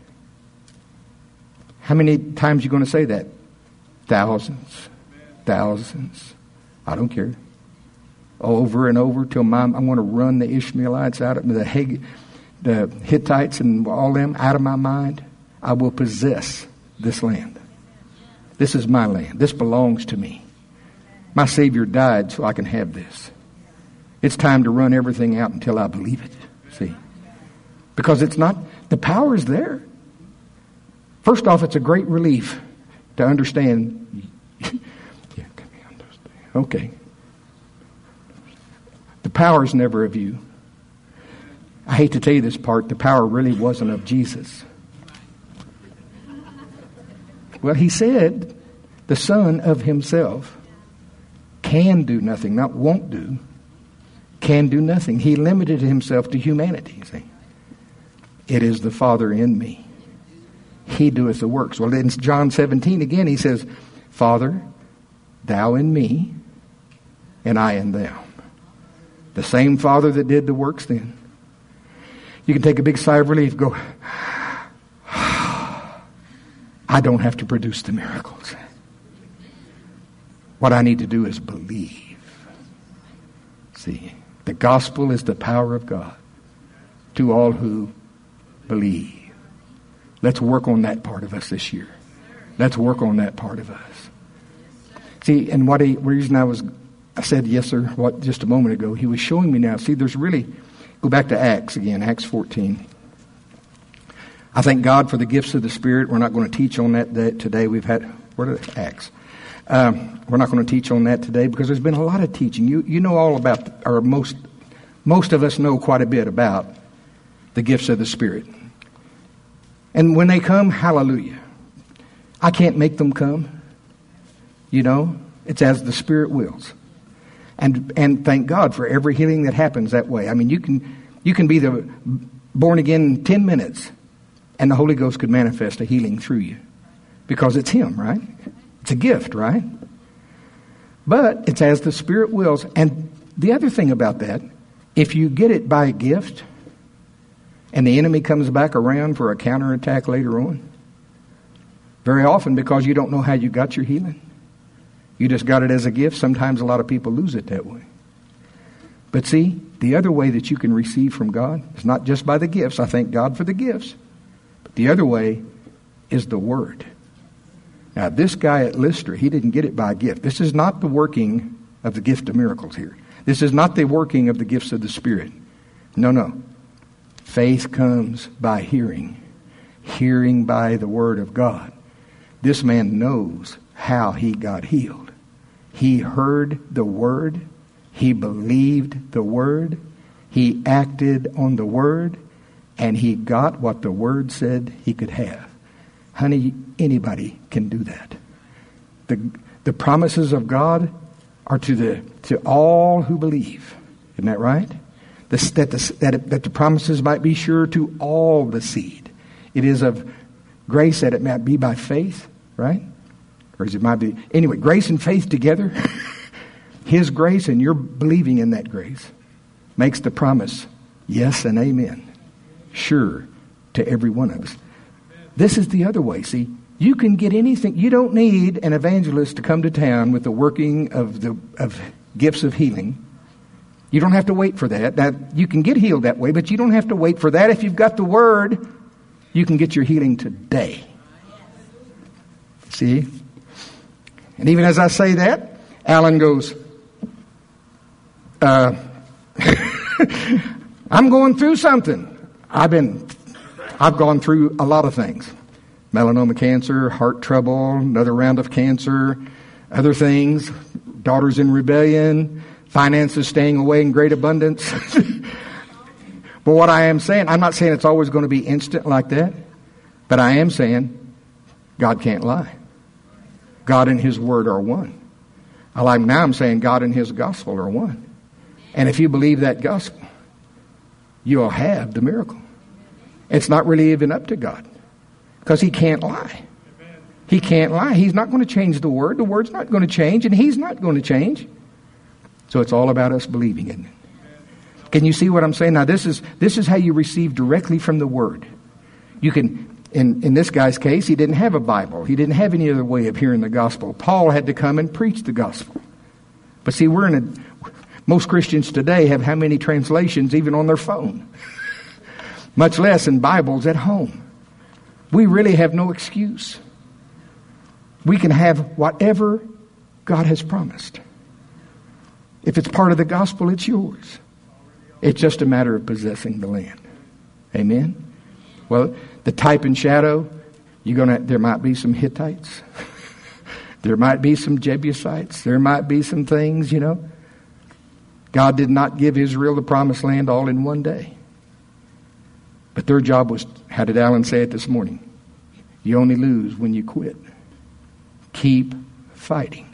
How many times are you going to say that? Thousands. Thousands. I don't care. Over and over till my, I'm going to run the Ishmaelites out of the Hag, the Hittites and all them out of my mind. I will possess this land. This is my land. This belongs to me. My Savior died so I can have this. It's time to run everything out until I believe it. See? Because it's not, the power is there. First off, it's a great relief to understand. Yeah, okay. The power is never of you. I hate to tell you this part, the power really wasn't of Jesus. Well, he said the Son of himself can do nothing, not won't do, can do nothing. He limited himself to humanity. See? It is the Father in me. He doeth the works. Well, in John seventeen again, he says, Father, thou in me, and I in them. The same Father that did the works then. You can take a big sigh of relief, go, I don't have to produce the miracles. What I need to do is believe. See, the gospel is the power of God to all who believe. Let's work on that part of us this year. Let's work on that part of us. See, and what he, the reason I was, I said yes, sir, what just a moment ago, he was showing me now. See, there's really, Go back to Acts again, Acts fourteen. I thank God for the gifts of the Spirit. We're not going to teach on that today. We've had, what are the Acts? Um, we're not going to teach on that today because there's been a lot of teaching. You you know all about, or most most of us know quite a bit about the gifts of the Spirit. And when they come, hallelujah. I can't make them come. You know, it's as the Spirit wills. And and thank God for every healing that happens that way. I mean, you can you can be the born again in ten minutes, and the Holy Ghost could manifest a healing through you. Because it's Him, right? It's a gift, right? But it's as the Spirit wills. And the other thing about that, if you get it by gift, and the enemy comes back around for a counterattack later on, very often because you don't know how you got your healing, you just got it as a gift. Sometimes a lot of people lose it that way. But see, the other way that you can receive from God is not just by the gifts. I thank God for the gifts. But the other way is the Word. Now, this guy at Lystra, he didn't get it by a gift. This is not the working of the gift of miracles here. This is not the working of the gifts of the Spirit. No, no. Faith comes by hearing. Hearing by the Word of God. This man knows how he got healed. He heard the Word. He believed the Word. He acted on the Word. And he got what the Word said he could have. Honey, anybody can do that. The the promises of God are to the to all who believe. Isn't that right? The, that, the, that, it, that the promises might be sure to all the seed. It is of grace that it might be by faith, right? Or as it might be. Anyway, grace and faith together. His grace and your believing in that grace makes the promise yes and amen. Sure to every one of us. This is the other way. See, you can get anything. You don't need an evangelist to come to town with the working of the of gifts of healing. You don't have to wait for that. Now, you can get healed that way, but you don't have to wait for that. If you've got the Word, you can get your healing today. See? And even as I say that, Alan goes, uh, I'm going through something. I've been, I've gone through a lot of things. Melanoma cancer, heart trouble, another round of cancer, other things, daughters in rebellion, finances staying away in great abundance. But what I am saying, I'm not saying it's always going to be instant like that, but I am saying God can't lie. God and His Word are one. I like now I'm saying God and His gospel are one. And if you believe that gospel, you'll have the miracle. It's not really even up to God. Because He can't lie. He can't lie. He's not going to change the Word. The Word's not going to change, and He's not going to change. So it's all about us believing in it. Can you see what I'm saying? Now this is this is how you receive directly from the Word. You can, in, in this guy's case, he didn't have a Bible. He didn't have any other way of hearing the gospel. Paul had to come and preach the gospel. But see, we're in a, most Christians today have how many translations even on their phone? Much less in Bibles at home. We really have no excuse. We can have whatever God has promised. If it's part of the gospel, it's yours. It's just a matter of possessing the land. Amen? Well, the type and shadow, you're gonna. There might be some Hittites. There might be some Jebusites. There might be some things, you know. God did not give Israel the promised land all in one day. But their job was, how did Alan say it this morning? You only lose when you quit. Keep fighting.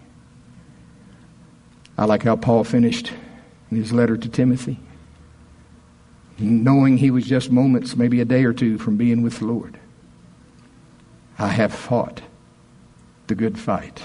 I like how Paul finished in his letter to Timothy. Knowing he was just moments, maybe a day or two from being with the Lord. I have fought the good fight.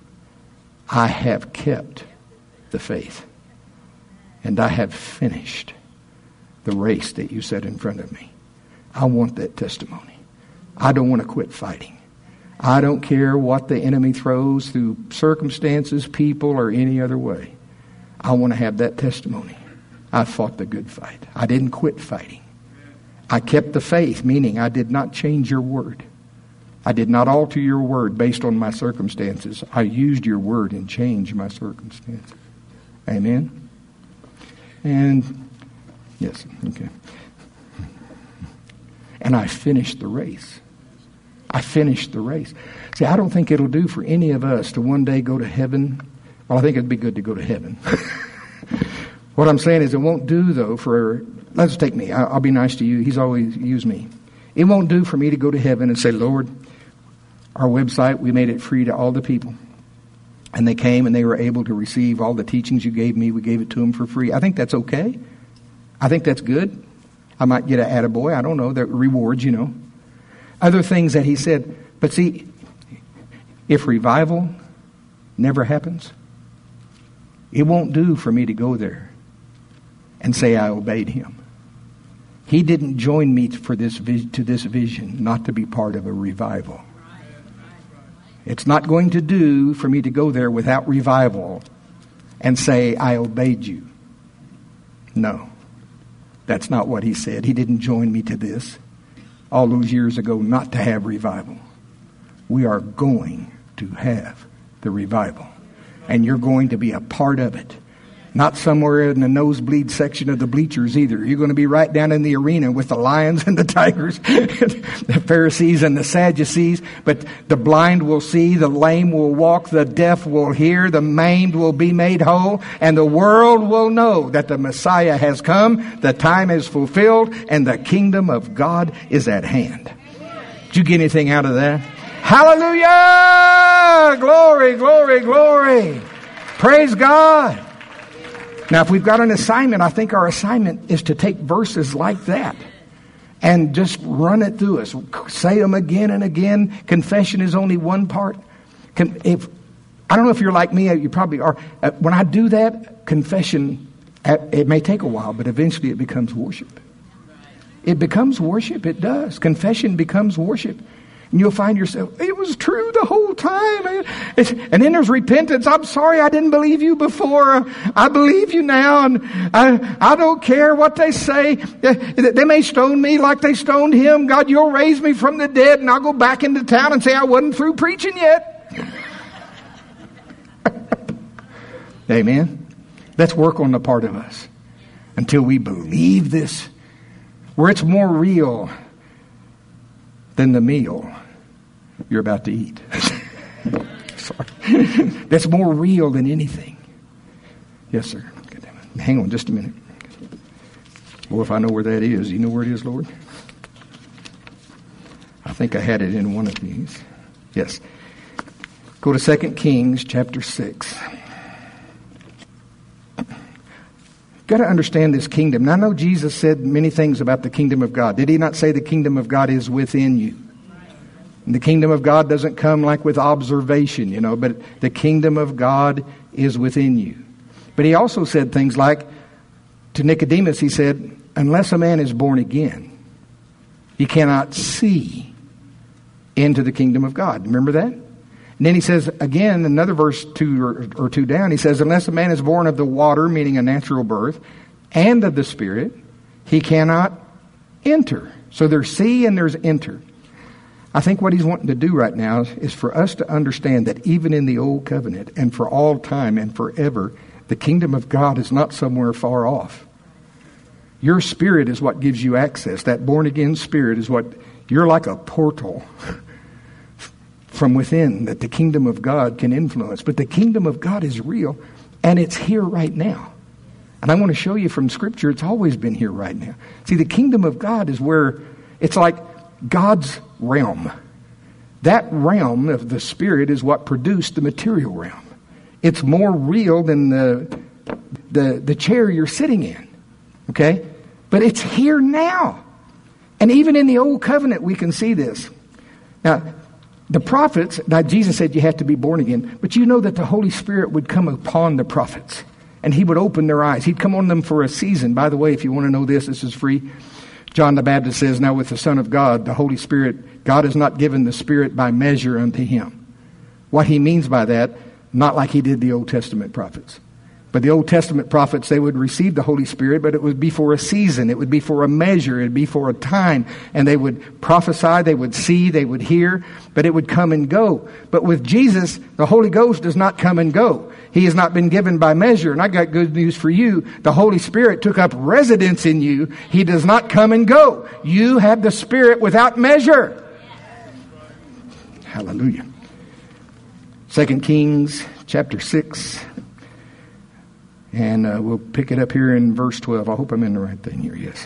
I have kept the faith. And I have finished the race that you set in front of me. I want that testimony. I don't want to quit fighting. I don't care what the enemy throws through circumstances, people, or any other way. I want to have that testimony. I fought the good fight. I didn't quit fighting. I kept the faith, meaning I did not change your word. I did not alter your word based on my circumstances. I used your word and changed my circumstances. Amen? And Yes, okay. And I finished the race. I finished the race. See, I don't think it'll do for any of us to one day go to heaven. Well, I think it'd be good to go to heaven. What I'm saying is it won't do, though, for, let's take me. I'll be nice to you. He's always used me. It won't do for me to go to heaven and say, Lord, our website, we made it free to all the people. And they came and they were able to receive all the teachings you gave me. We gave it to them for free. I think that's okay. I think that's good. I might get an attaboy. I don't know. The rewards, you know. Other things that he said. But see, if revival never happens, it won't do for me to go there and say I obeyed him. He didn't join me for this to this vision, not to be part of a revival. It's not going to do for me to go there without revival and say I obeyed you. No, that's not what he said. He didn't join me to this all those years ago not to have revival. We are going to have the revival. And you're going to be a part of it. Not somewhere in the nosebleed section of the bleachers either. You're going to be right down in the arena with the lions and the tigers, the Pharisees and the Sadducees. But the blind will see, the lame will walk, the deaf will hear, the maimed will be made whole, and the world will know that the Messiah has come, the time is fulfilled, and the kingdom of God is at hand. Did you get anything out of that? Hallelujah! Glory, glory, glory. Praise God. Now, if we've got an assignment, I think our assignment is to take verses like that and just run it through us. Say them again and again. Confession is only one part. If, I don't know if you're like me, you probably are. When I do that, confession, it may take a while, but eventually it becomes worship. It becomes worship. It does. Confession becomes worship. And you'll find yourself, it was true the whole time. And then there's repentance. I'm sorry I didn't believe you before. I believe you now. And I, I don't care what they say. They may stone me like they stoned him. God, you'll raise me from the dead. And I'll go back into town and say I wasn't through preaching yet. Amen. Let's work on the part of us until we believe this, where it's more real than the meal you're about to eat. Sorry. That's more real than anything. Yes, sir. Hang on just a minute. Well, if I know where that is, you know where it is, Lord? I think I had it in one of these. Yes. Go to Second Kings chapter six. Got to understand this kingdom. Now, I know Jesus said many things about the kingdom of God. Did he not say the kingdom of God is within you? And the kingdom of God doesn't come like with observation, you know, but the kingdom of God is within you. But he also said things like, to Nicodemus, he said, unless a man is born again, he cannot see into the kingdom of God. Remember that? And then he says, again, another verse two or, or two down, he says, unless a man is born of the water, meaning a natural birth, and of the Spirit, he cannot enter. So there's see and there's enter. I think what he's wanting to do right now is for us to understand that even in the old covenant and for all time and forever, the kingdom of God is not somewhere far off. Your spirit is what gives you access. That born again spirit is what, you're like a portal from within that the kingdom of God can influence. But the kingdom of God is real, and it's here right now. And I want to show you from Scripture, it's always been here right now. See, the kingdom of God is where, it's like God's realm. That realm of the Spirit is what produced the material realm. It's more real than the, the, the chair you're sitting in. Okay? But it's here now. And even in the Old Covenant, we can see this. Now, the prophets, now Jesus said you have to be born again, but you know that the Holy Spirit would come upon the prophets and he would open their eyes. He'd come on them for a season. By the way, if you want to know this, this is free. John the Baptist says, now with the Son of God, the Holy Spirit, God has not given the Spirit by measure unto him. What he means by that, not like he did the Old Testament prophets. But the Old Testament prophets, they would receive the Holy Spirit, but it would be for a season. It would be for a measure. It would be for a time. And they would prophesy, they would see, they would hear, but it would come and go. But with Jesus, the Holy Ghost does not come and go. He has not been given by measure. And I got good news for you. The Holy Spirit took up residence in you. He does not come and go. You have the Spirit without measure. Hallelujah. Second Kings chapter six. And uh, we'll pick it up here in verse twelve. I hope I'm in the right thing here. Yes.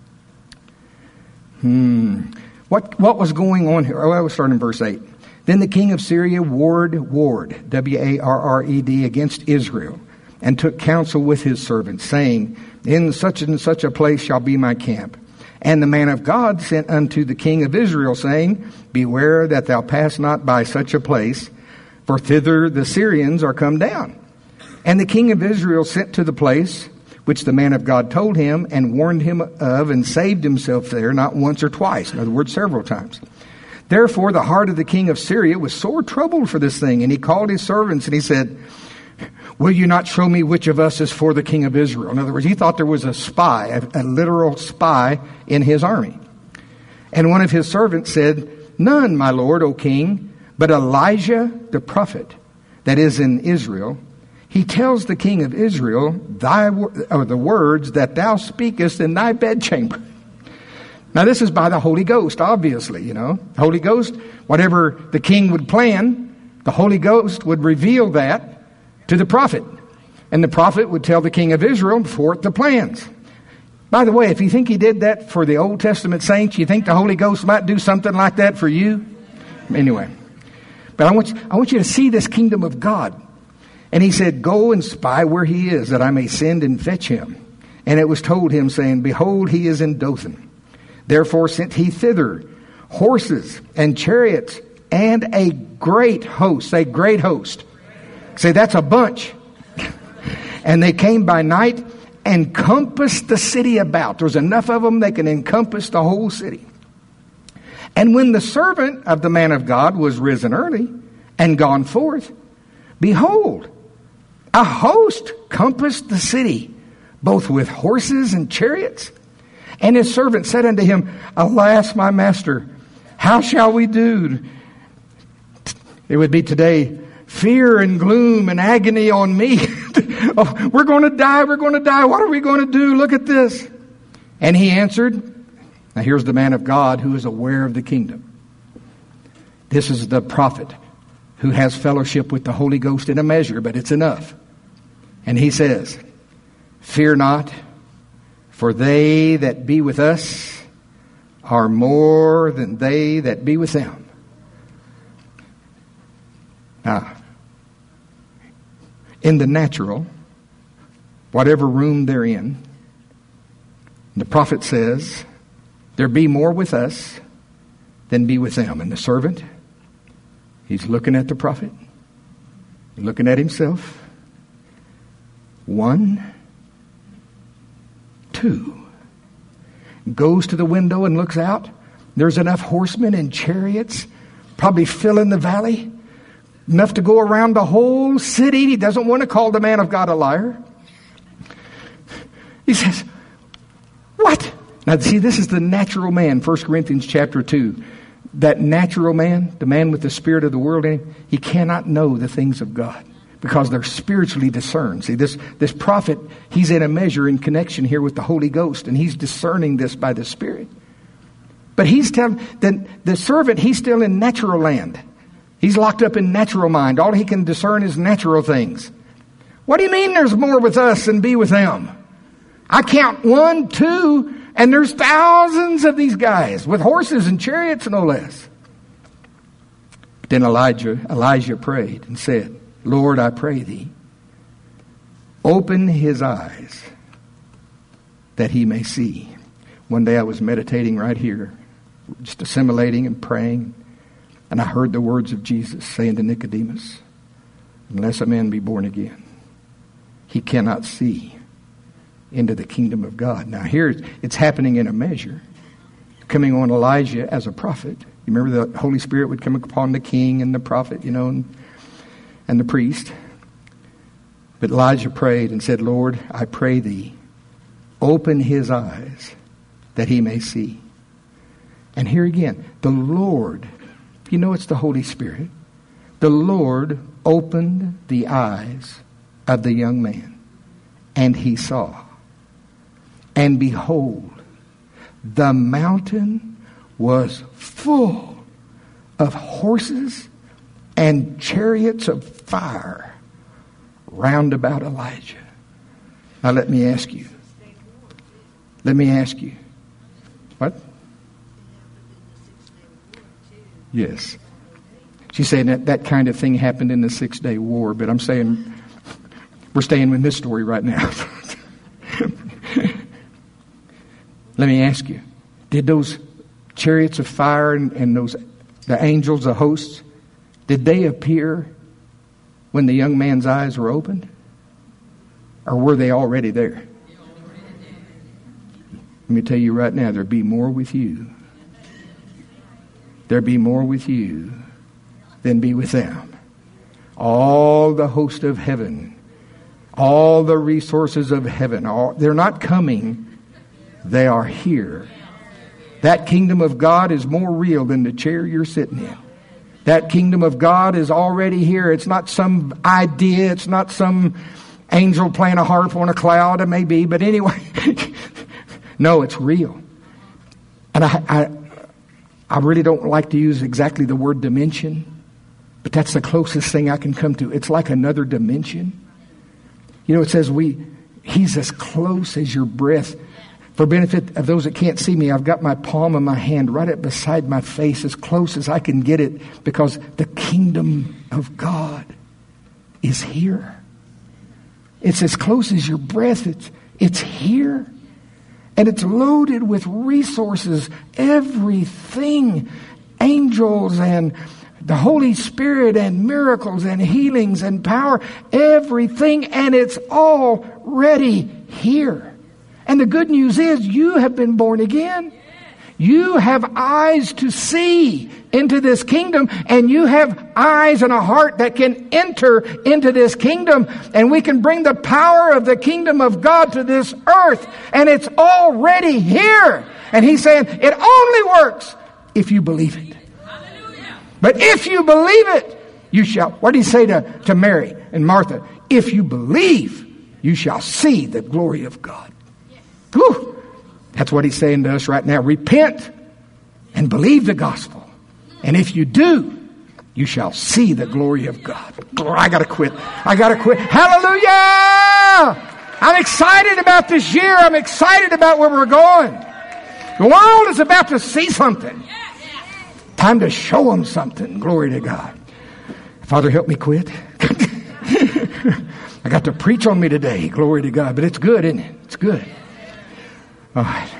Hmm. What what was going on here? Oh, I was starting in verse eight. Then the king of Syria warred, warred, W A R R E D, against Israel, and took counsel with his servants, saying, in such and such a place shall be my camp. And the man of God sent unto the king of Israel, saying, beware that thou pass not by such a place, for thither the Syrians are come down. And the king of Israel sent to the place which the man of God told him, and warned him of, and saved himself there, not once or twice. In other words, several times. Therefore the heart of the king of Syria was sore troubled for this thing. And he called his servants, and he said, will you not show me which of us is for the king of Israel? In other words, he thought there was a spy, a, a literal spy in his army. And one of his servants said, none, my lord, O king, but Elijah the prophet, that is in Israel. He tells the king of Israel, thy or the words that thou speakest in thy bedchamber. Now this is by the Holy Ghost, obviously, you know. The Holy Ghost, whatever the king would plan, the Holy Ghost would reveal that to the prophet. And the prophet would tell the king of Israel forth the plans. By the way, if you think he did that for the Old Testament saints, you think the Holy Ghost might do something like that for you? Anyway. But I want you, I want you to see this kingdom of God. And he said, go and spy where he is, that I may send and fetch him. And it was told him, saying, behold, he is in Dothan. Therefore sent he thither horses and chariots and a great host. Say, great host. Say, that's a bunch. And they came by night and compassed the city about. There's enough of them they can encompass the whole city. And when the servant of the man of God was risen early and gone forth, behold, a host compassed the city, both with horses and chariots. And his servant said unto him, alas, my master, how shall we do? It would be today, fear and gloom and agony on me. Oh, we're going to die, we're going to die. What are we going to do? Look at this. And he answered, now here's the man of God who is aware of the kingdom. This is the prophet who has fellowship with the Holy Ghost in a measure, but it's enough. And he says, fear not, for they that be with us are more than they that be with them. Now, in the natural, whatever room they're in, the prophet says, there be more with us than be with them. And the servant, he's looking at the prophet, looking at himself. One, two. Goes to the window and looks out. There's enough horsemen and chariots, probably filling the valley, enough to go around the whole city. He doesn't want to call the man of God a liar. He says, what? Now see, this is the natural man, First Corinthians chapter two. That natural man, the man with the spirit of the world in him, he cannot know the things of God because they're spiritually discerned. See, this, this prophet, he's in a measure in connection here with the Holy Ghost, and he's discerning this by the Spirit. But he's telling, the, the servant, he's still in natural land. He's locked up in natural mind. All he can discern is natural things. What do you mean there's more with us than be with them? I count one, two, and there's thousands of these guys with horses and chariots, no less. But then Elijah, Elijah prayed and said, Lord, I pray thee, open his eyes that he may see. One day I was meditating right here, just assimilating and praying, and I heard the words of Jesus saying to Nicodemus, unless a man be born again, he cannot see into the kingdom of God. Now here, it's happening in a measure, coming on Elijah as a prophet. You remember the Holy Spirit would come upon the king and the prophet, you know, and, and the priest. But Elijah prayed and said, Lord, I pray thee, open his eyes that he may see. And here again, the Lord, you know it's the Holy Spirit, the Lord opened the eyes of the young man, and he saw. And behold, the mountain was full of horses and chariots of fire round about Elijah. Now let me ask you. Let me ask you. What? Yes. She's saying that that kind of thing happened in the Six-Day War, but I'm saying we're staying with this story right now. Let me ask you, did those chariots of fire and, and those the angels, the hosts, did they appear when the young man's eyes were opened? Or were they already there? Let me tell you right now, there'll be more with you. There'll be more with you than be with them. All the host of heaven, all the resources of heaven, all, they're not coming. They are here. That kingdom of God is more real than the chair you're sitting in. That kingdom of God is already here. It's not some idea. It's not some angel playing a harp on a cloud. It may be, but anyway. No, it's real. And I, I, I really don't like to use exactly the word dimension, but that's the closest thing I can come to. It's like another dimension. You know, it says we, he's as close as your breath. For benefit of those that can't see me, I've got my palm of my hand right up beside my face, as close as I can get it, because the kingdom of God is here. It's as close as your breath. It's, it's here. And it's loaded with resources, everything, angels and the Holy Spirit and miracles and healings and power, everything, and it's already here. And the good news is you have been born again. You have eyes to see into this kingdom, and you have eyes and a heart that can enter into this kingdom, and we can bring the power of the kingdom of God to this earth, and it's already here. And he's saying it only works if you believe it. But if you believe it, you shall. What did he say to, to Mary and Martha? If you believe, you shall see the glory of God. Whew. That's what he's saying to us right now. Repent and believe the gospel. And if you do, you shall see the glory of God. I gotta quit. I gotta quit. Hallelujah! I'm excited about this year. I'm excited about where we're going. The world is about to see something. Time to show them something. Glory to God. Father, help me quit. I got to preach on me today. Glory to God. But it's good, isn't it? It's good. All right.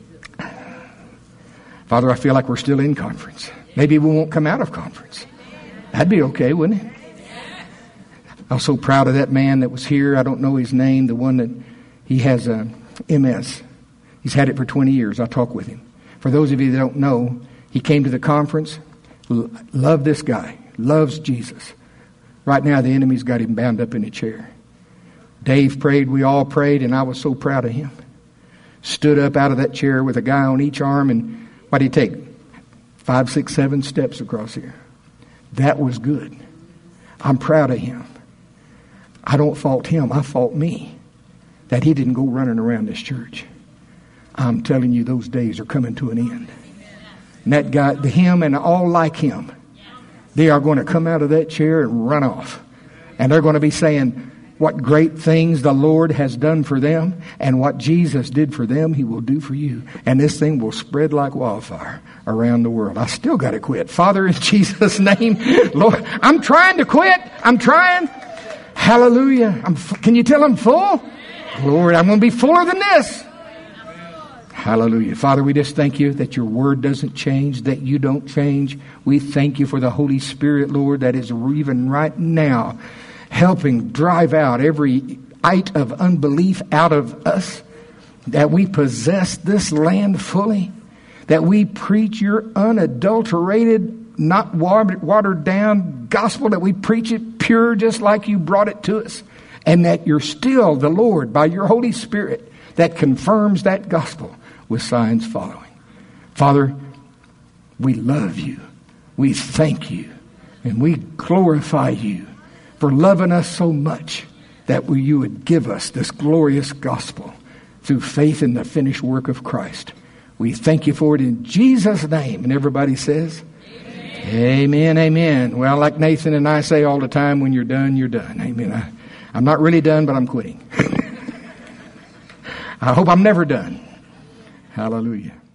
Father, I feel like we're still in conference. Maybe we won't come out of conference. That'd be okay, wouldn't it? I was so proud of that man that was here. I don't know his name. The one that he has a M S. He's had it for twenty years. I talk with him. For those of you that don't know, he came to the conference. Love this guy. Loves Jesus. Right now, the enemy's got him bound up in a chair. Dave prayed. We all prayed, and I was so proud of him. Stood up out of that chair with a guy on each arm, and what did he take? Five, six, seven steps across here. That was good. I'm proud of him. I don't fault him. I fault me that he didn't go running around this church. I'm telling you, those days are coming to an end. And that guy, the him and all like him, they are going to come out of that chair and run off. And they're going to be saying what great things the Lord has done for them, and what Jesus did for them, he will do for you. And this thing will spread like wildfire around the world. I still got to quit. Father, in Jesus' name, Lord, I'm trying to quit. I'm trying. Hallelujah. I'm, can you tell I'm full? Lord, I'm going to be fuller than this. Hallelujah. Father, we just thank you that your word doesn't change, that you don't change. We thank you for the Holy Spirit, Lord, that is even right now helping drive out every ite of unbelief out of us, that we possess this land fully, that we preach your unadulterated, not watered down gospel, that we preach it pure just like you brought it to us. and that you're still the Lord by your Holy Spirit that confirms that gospel with signs following. Father, we love you. We thank you. And we glorify you for loving us so much that you would give us this glorious gospel through faith in the finished work of Christ. We thank you for it in Jesus' name. And everybody says, amen, amen. Amen. Well, like Nathan and I say all the time, when you're done, you're done. Amen. I, I'm not really done, but I'm quitting. I hope I'm never done. Hallelujah.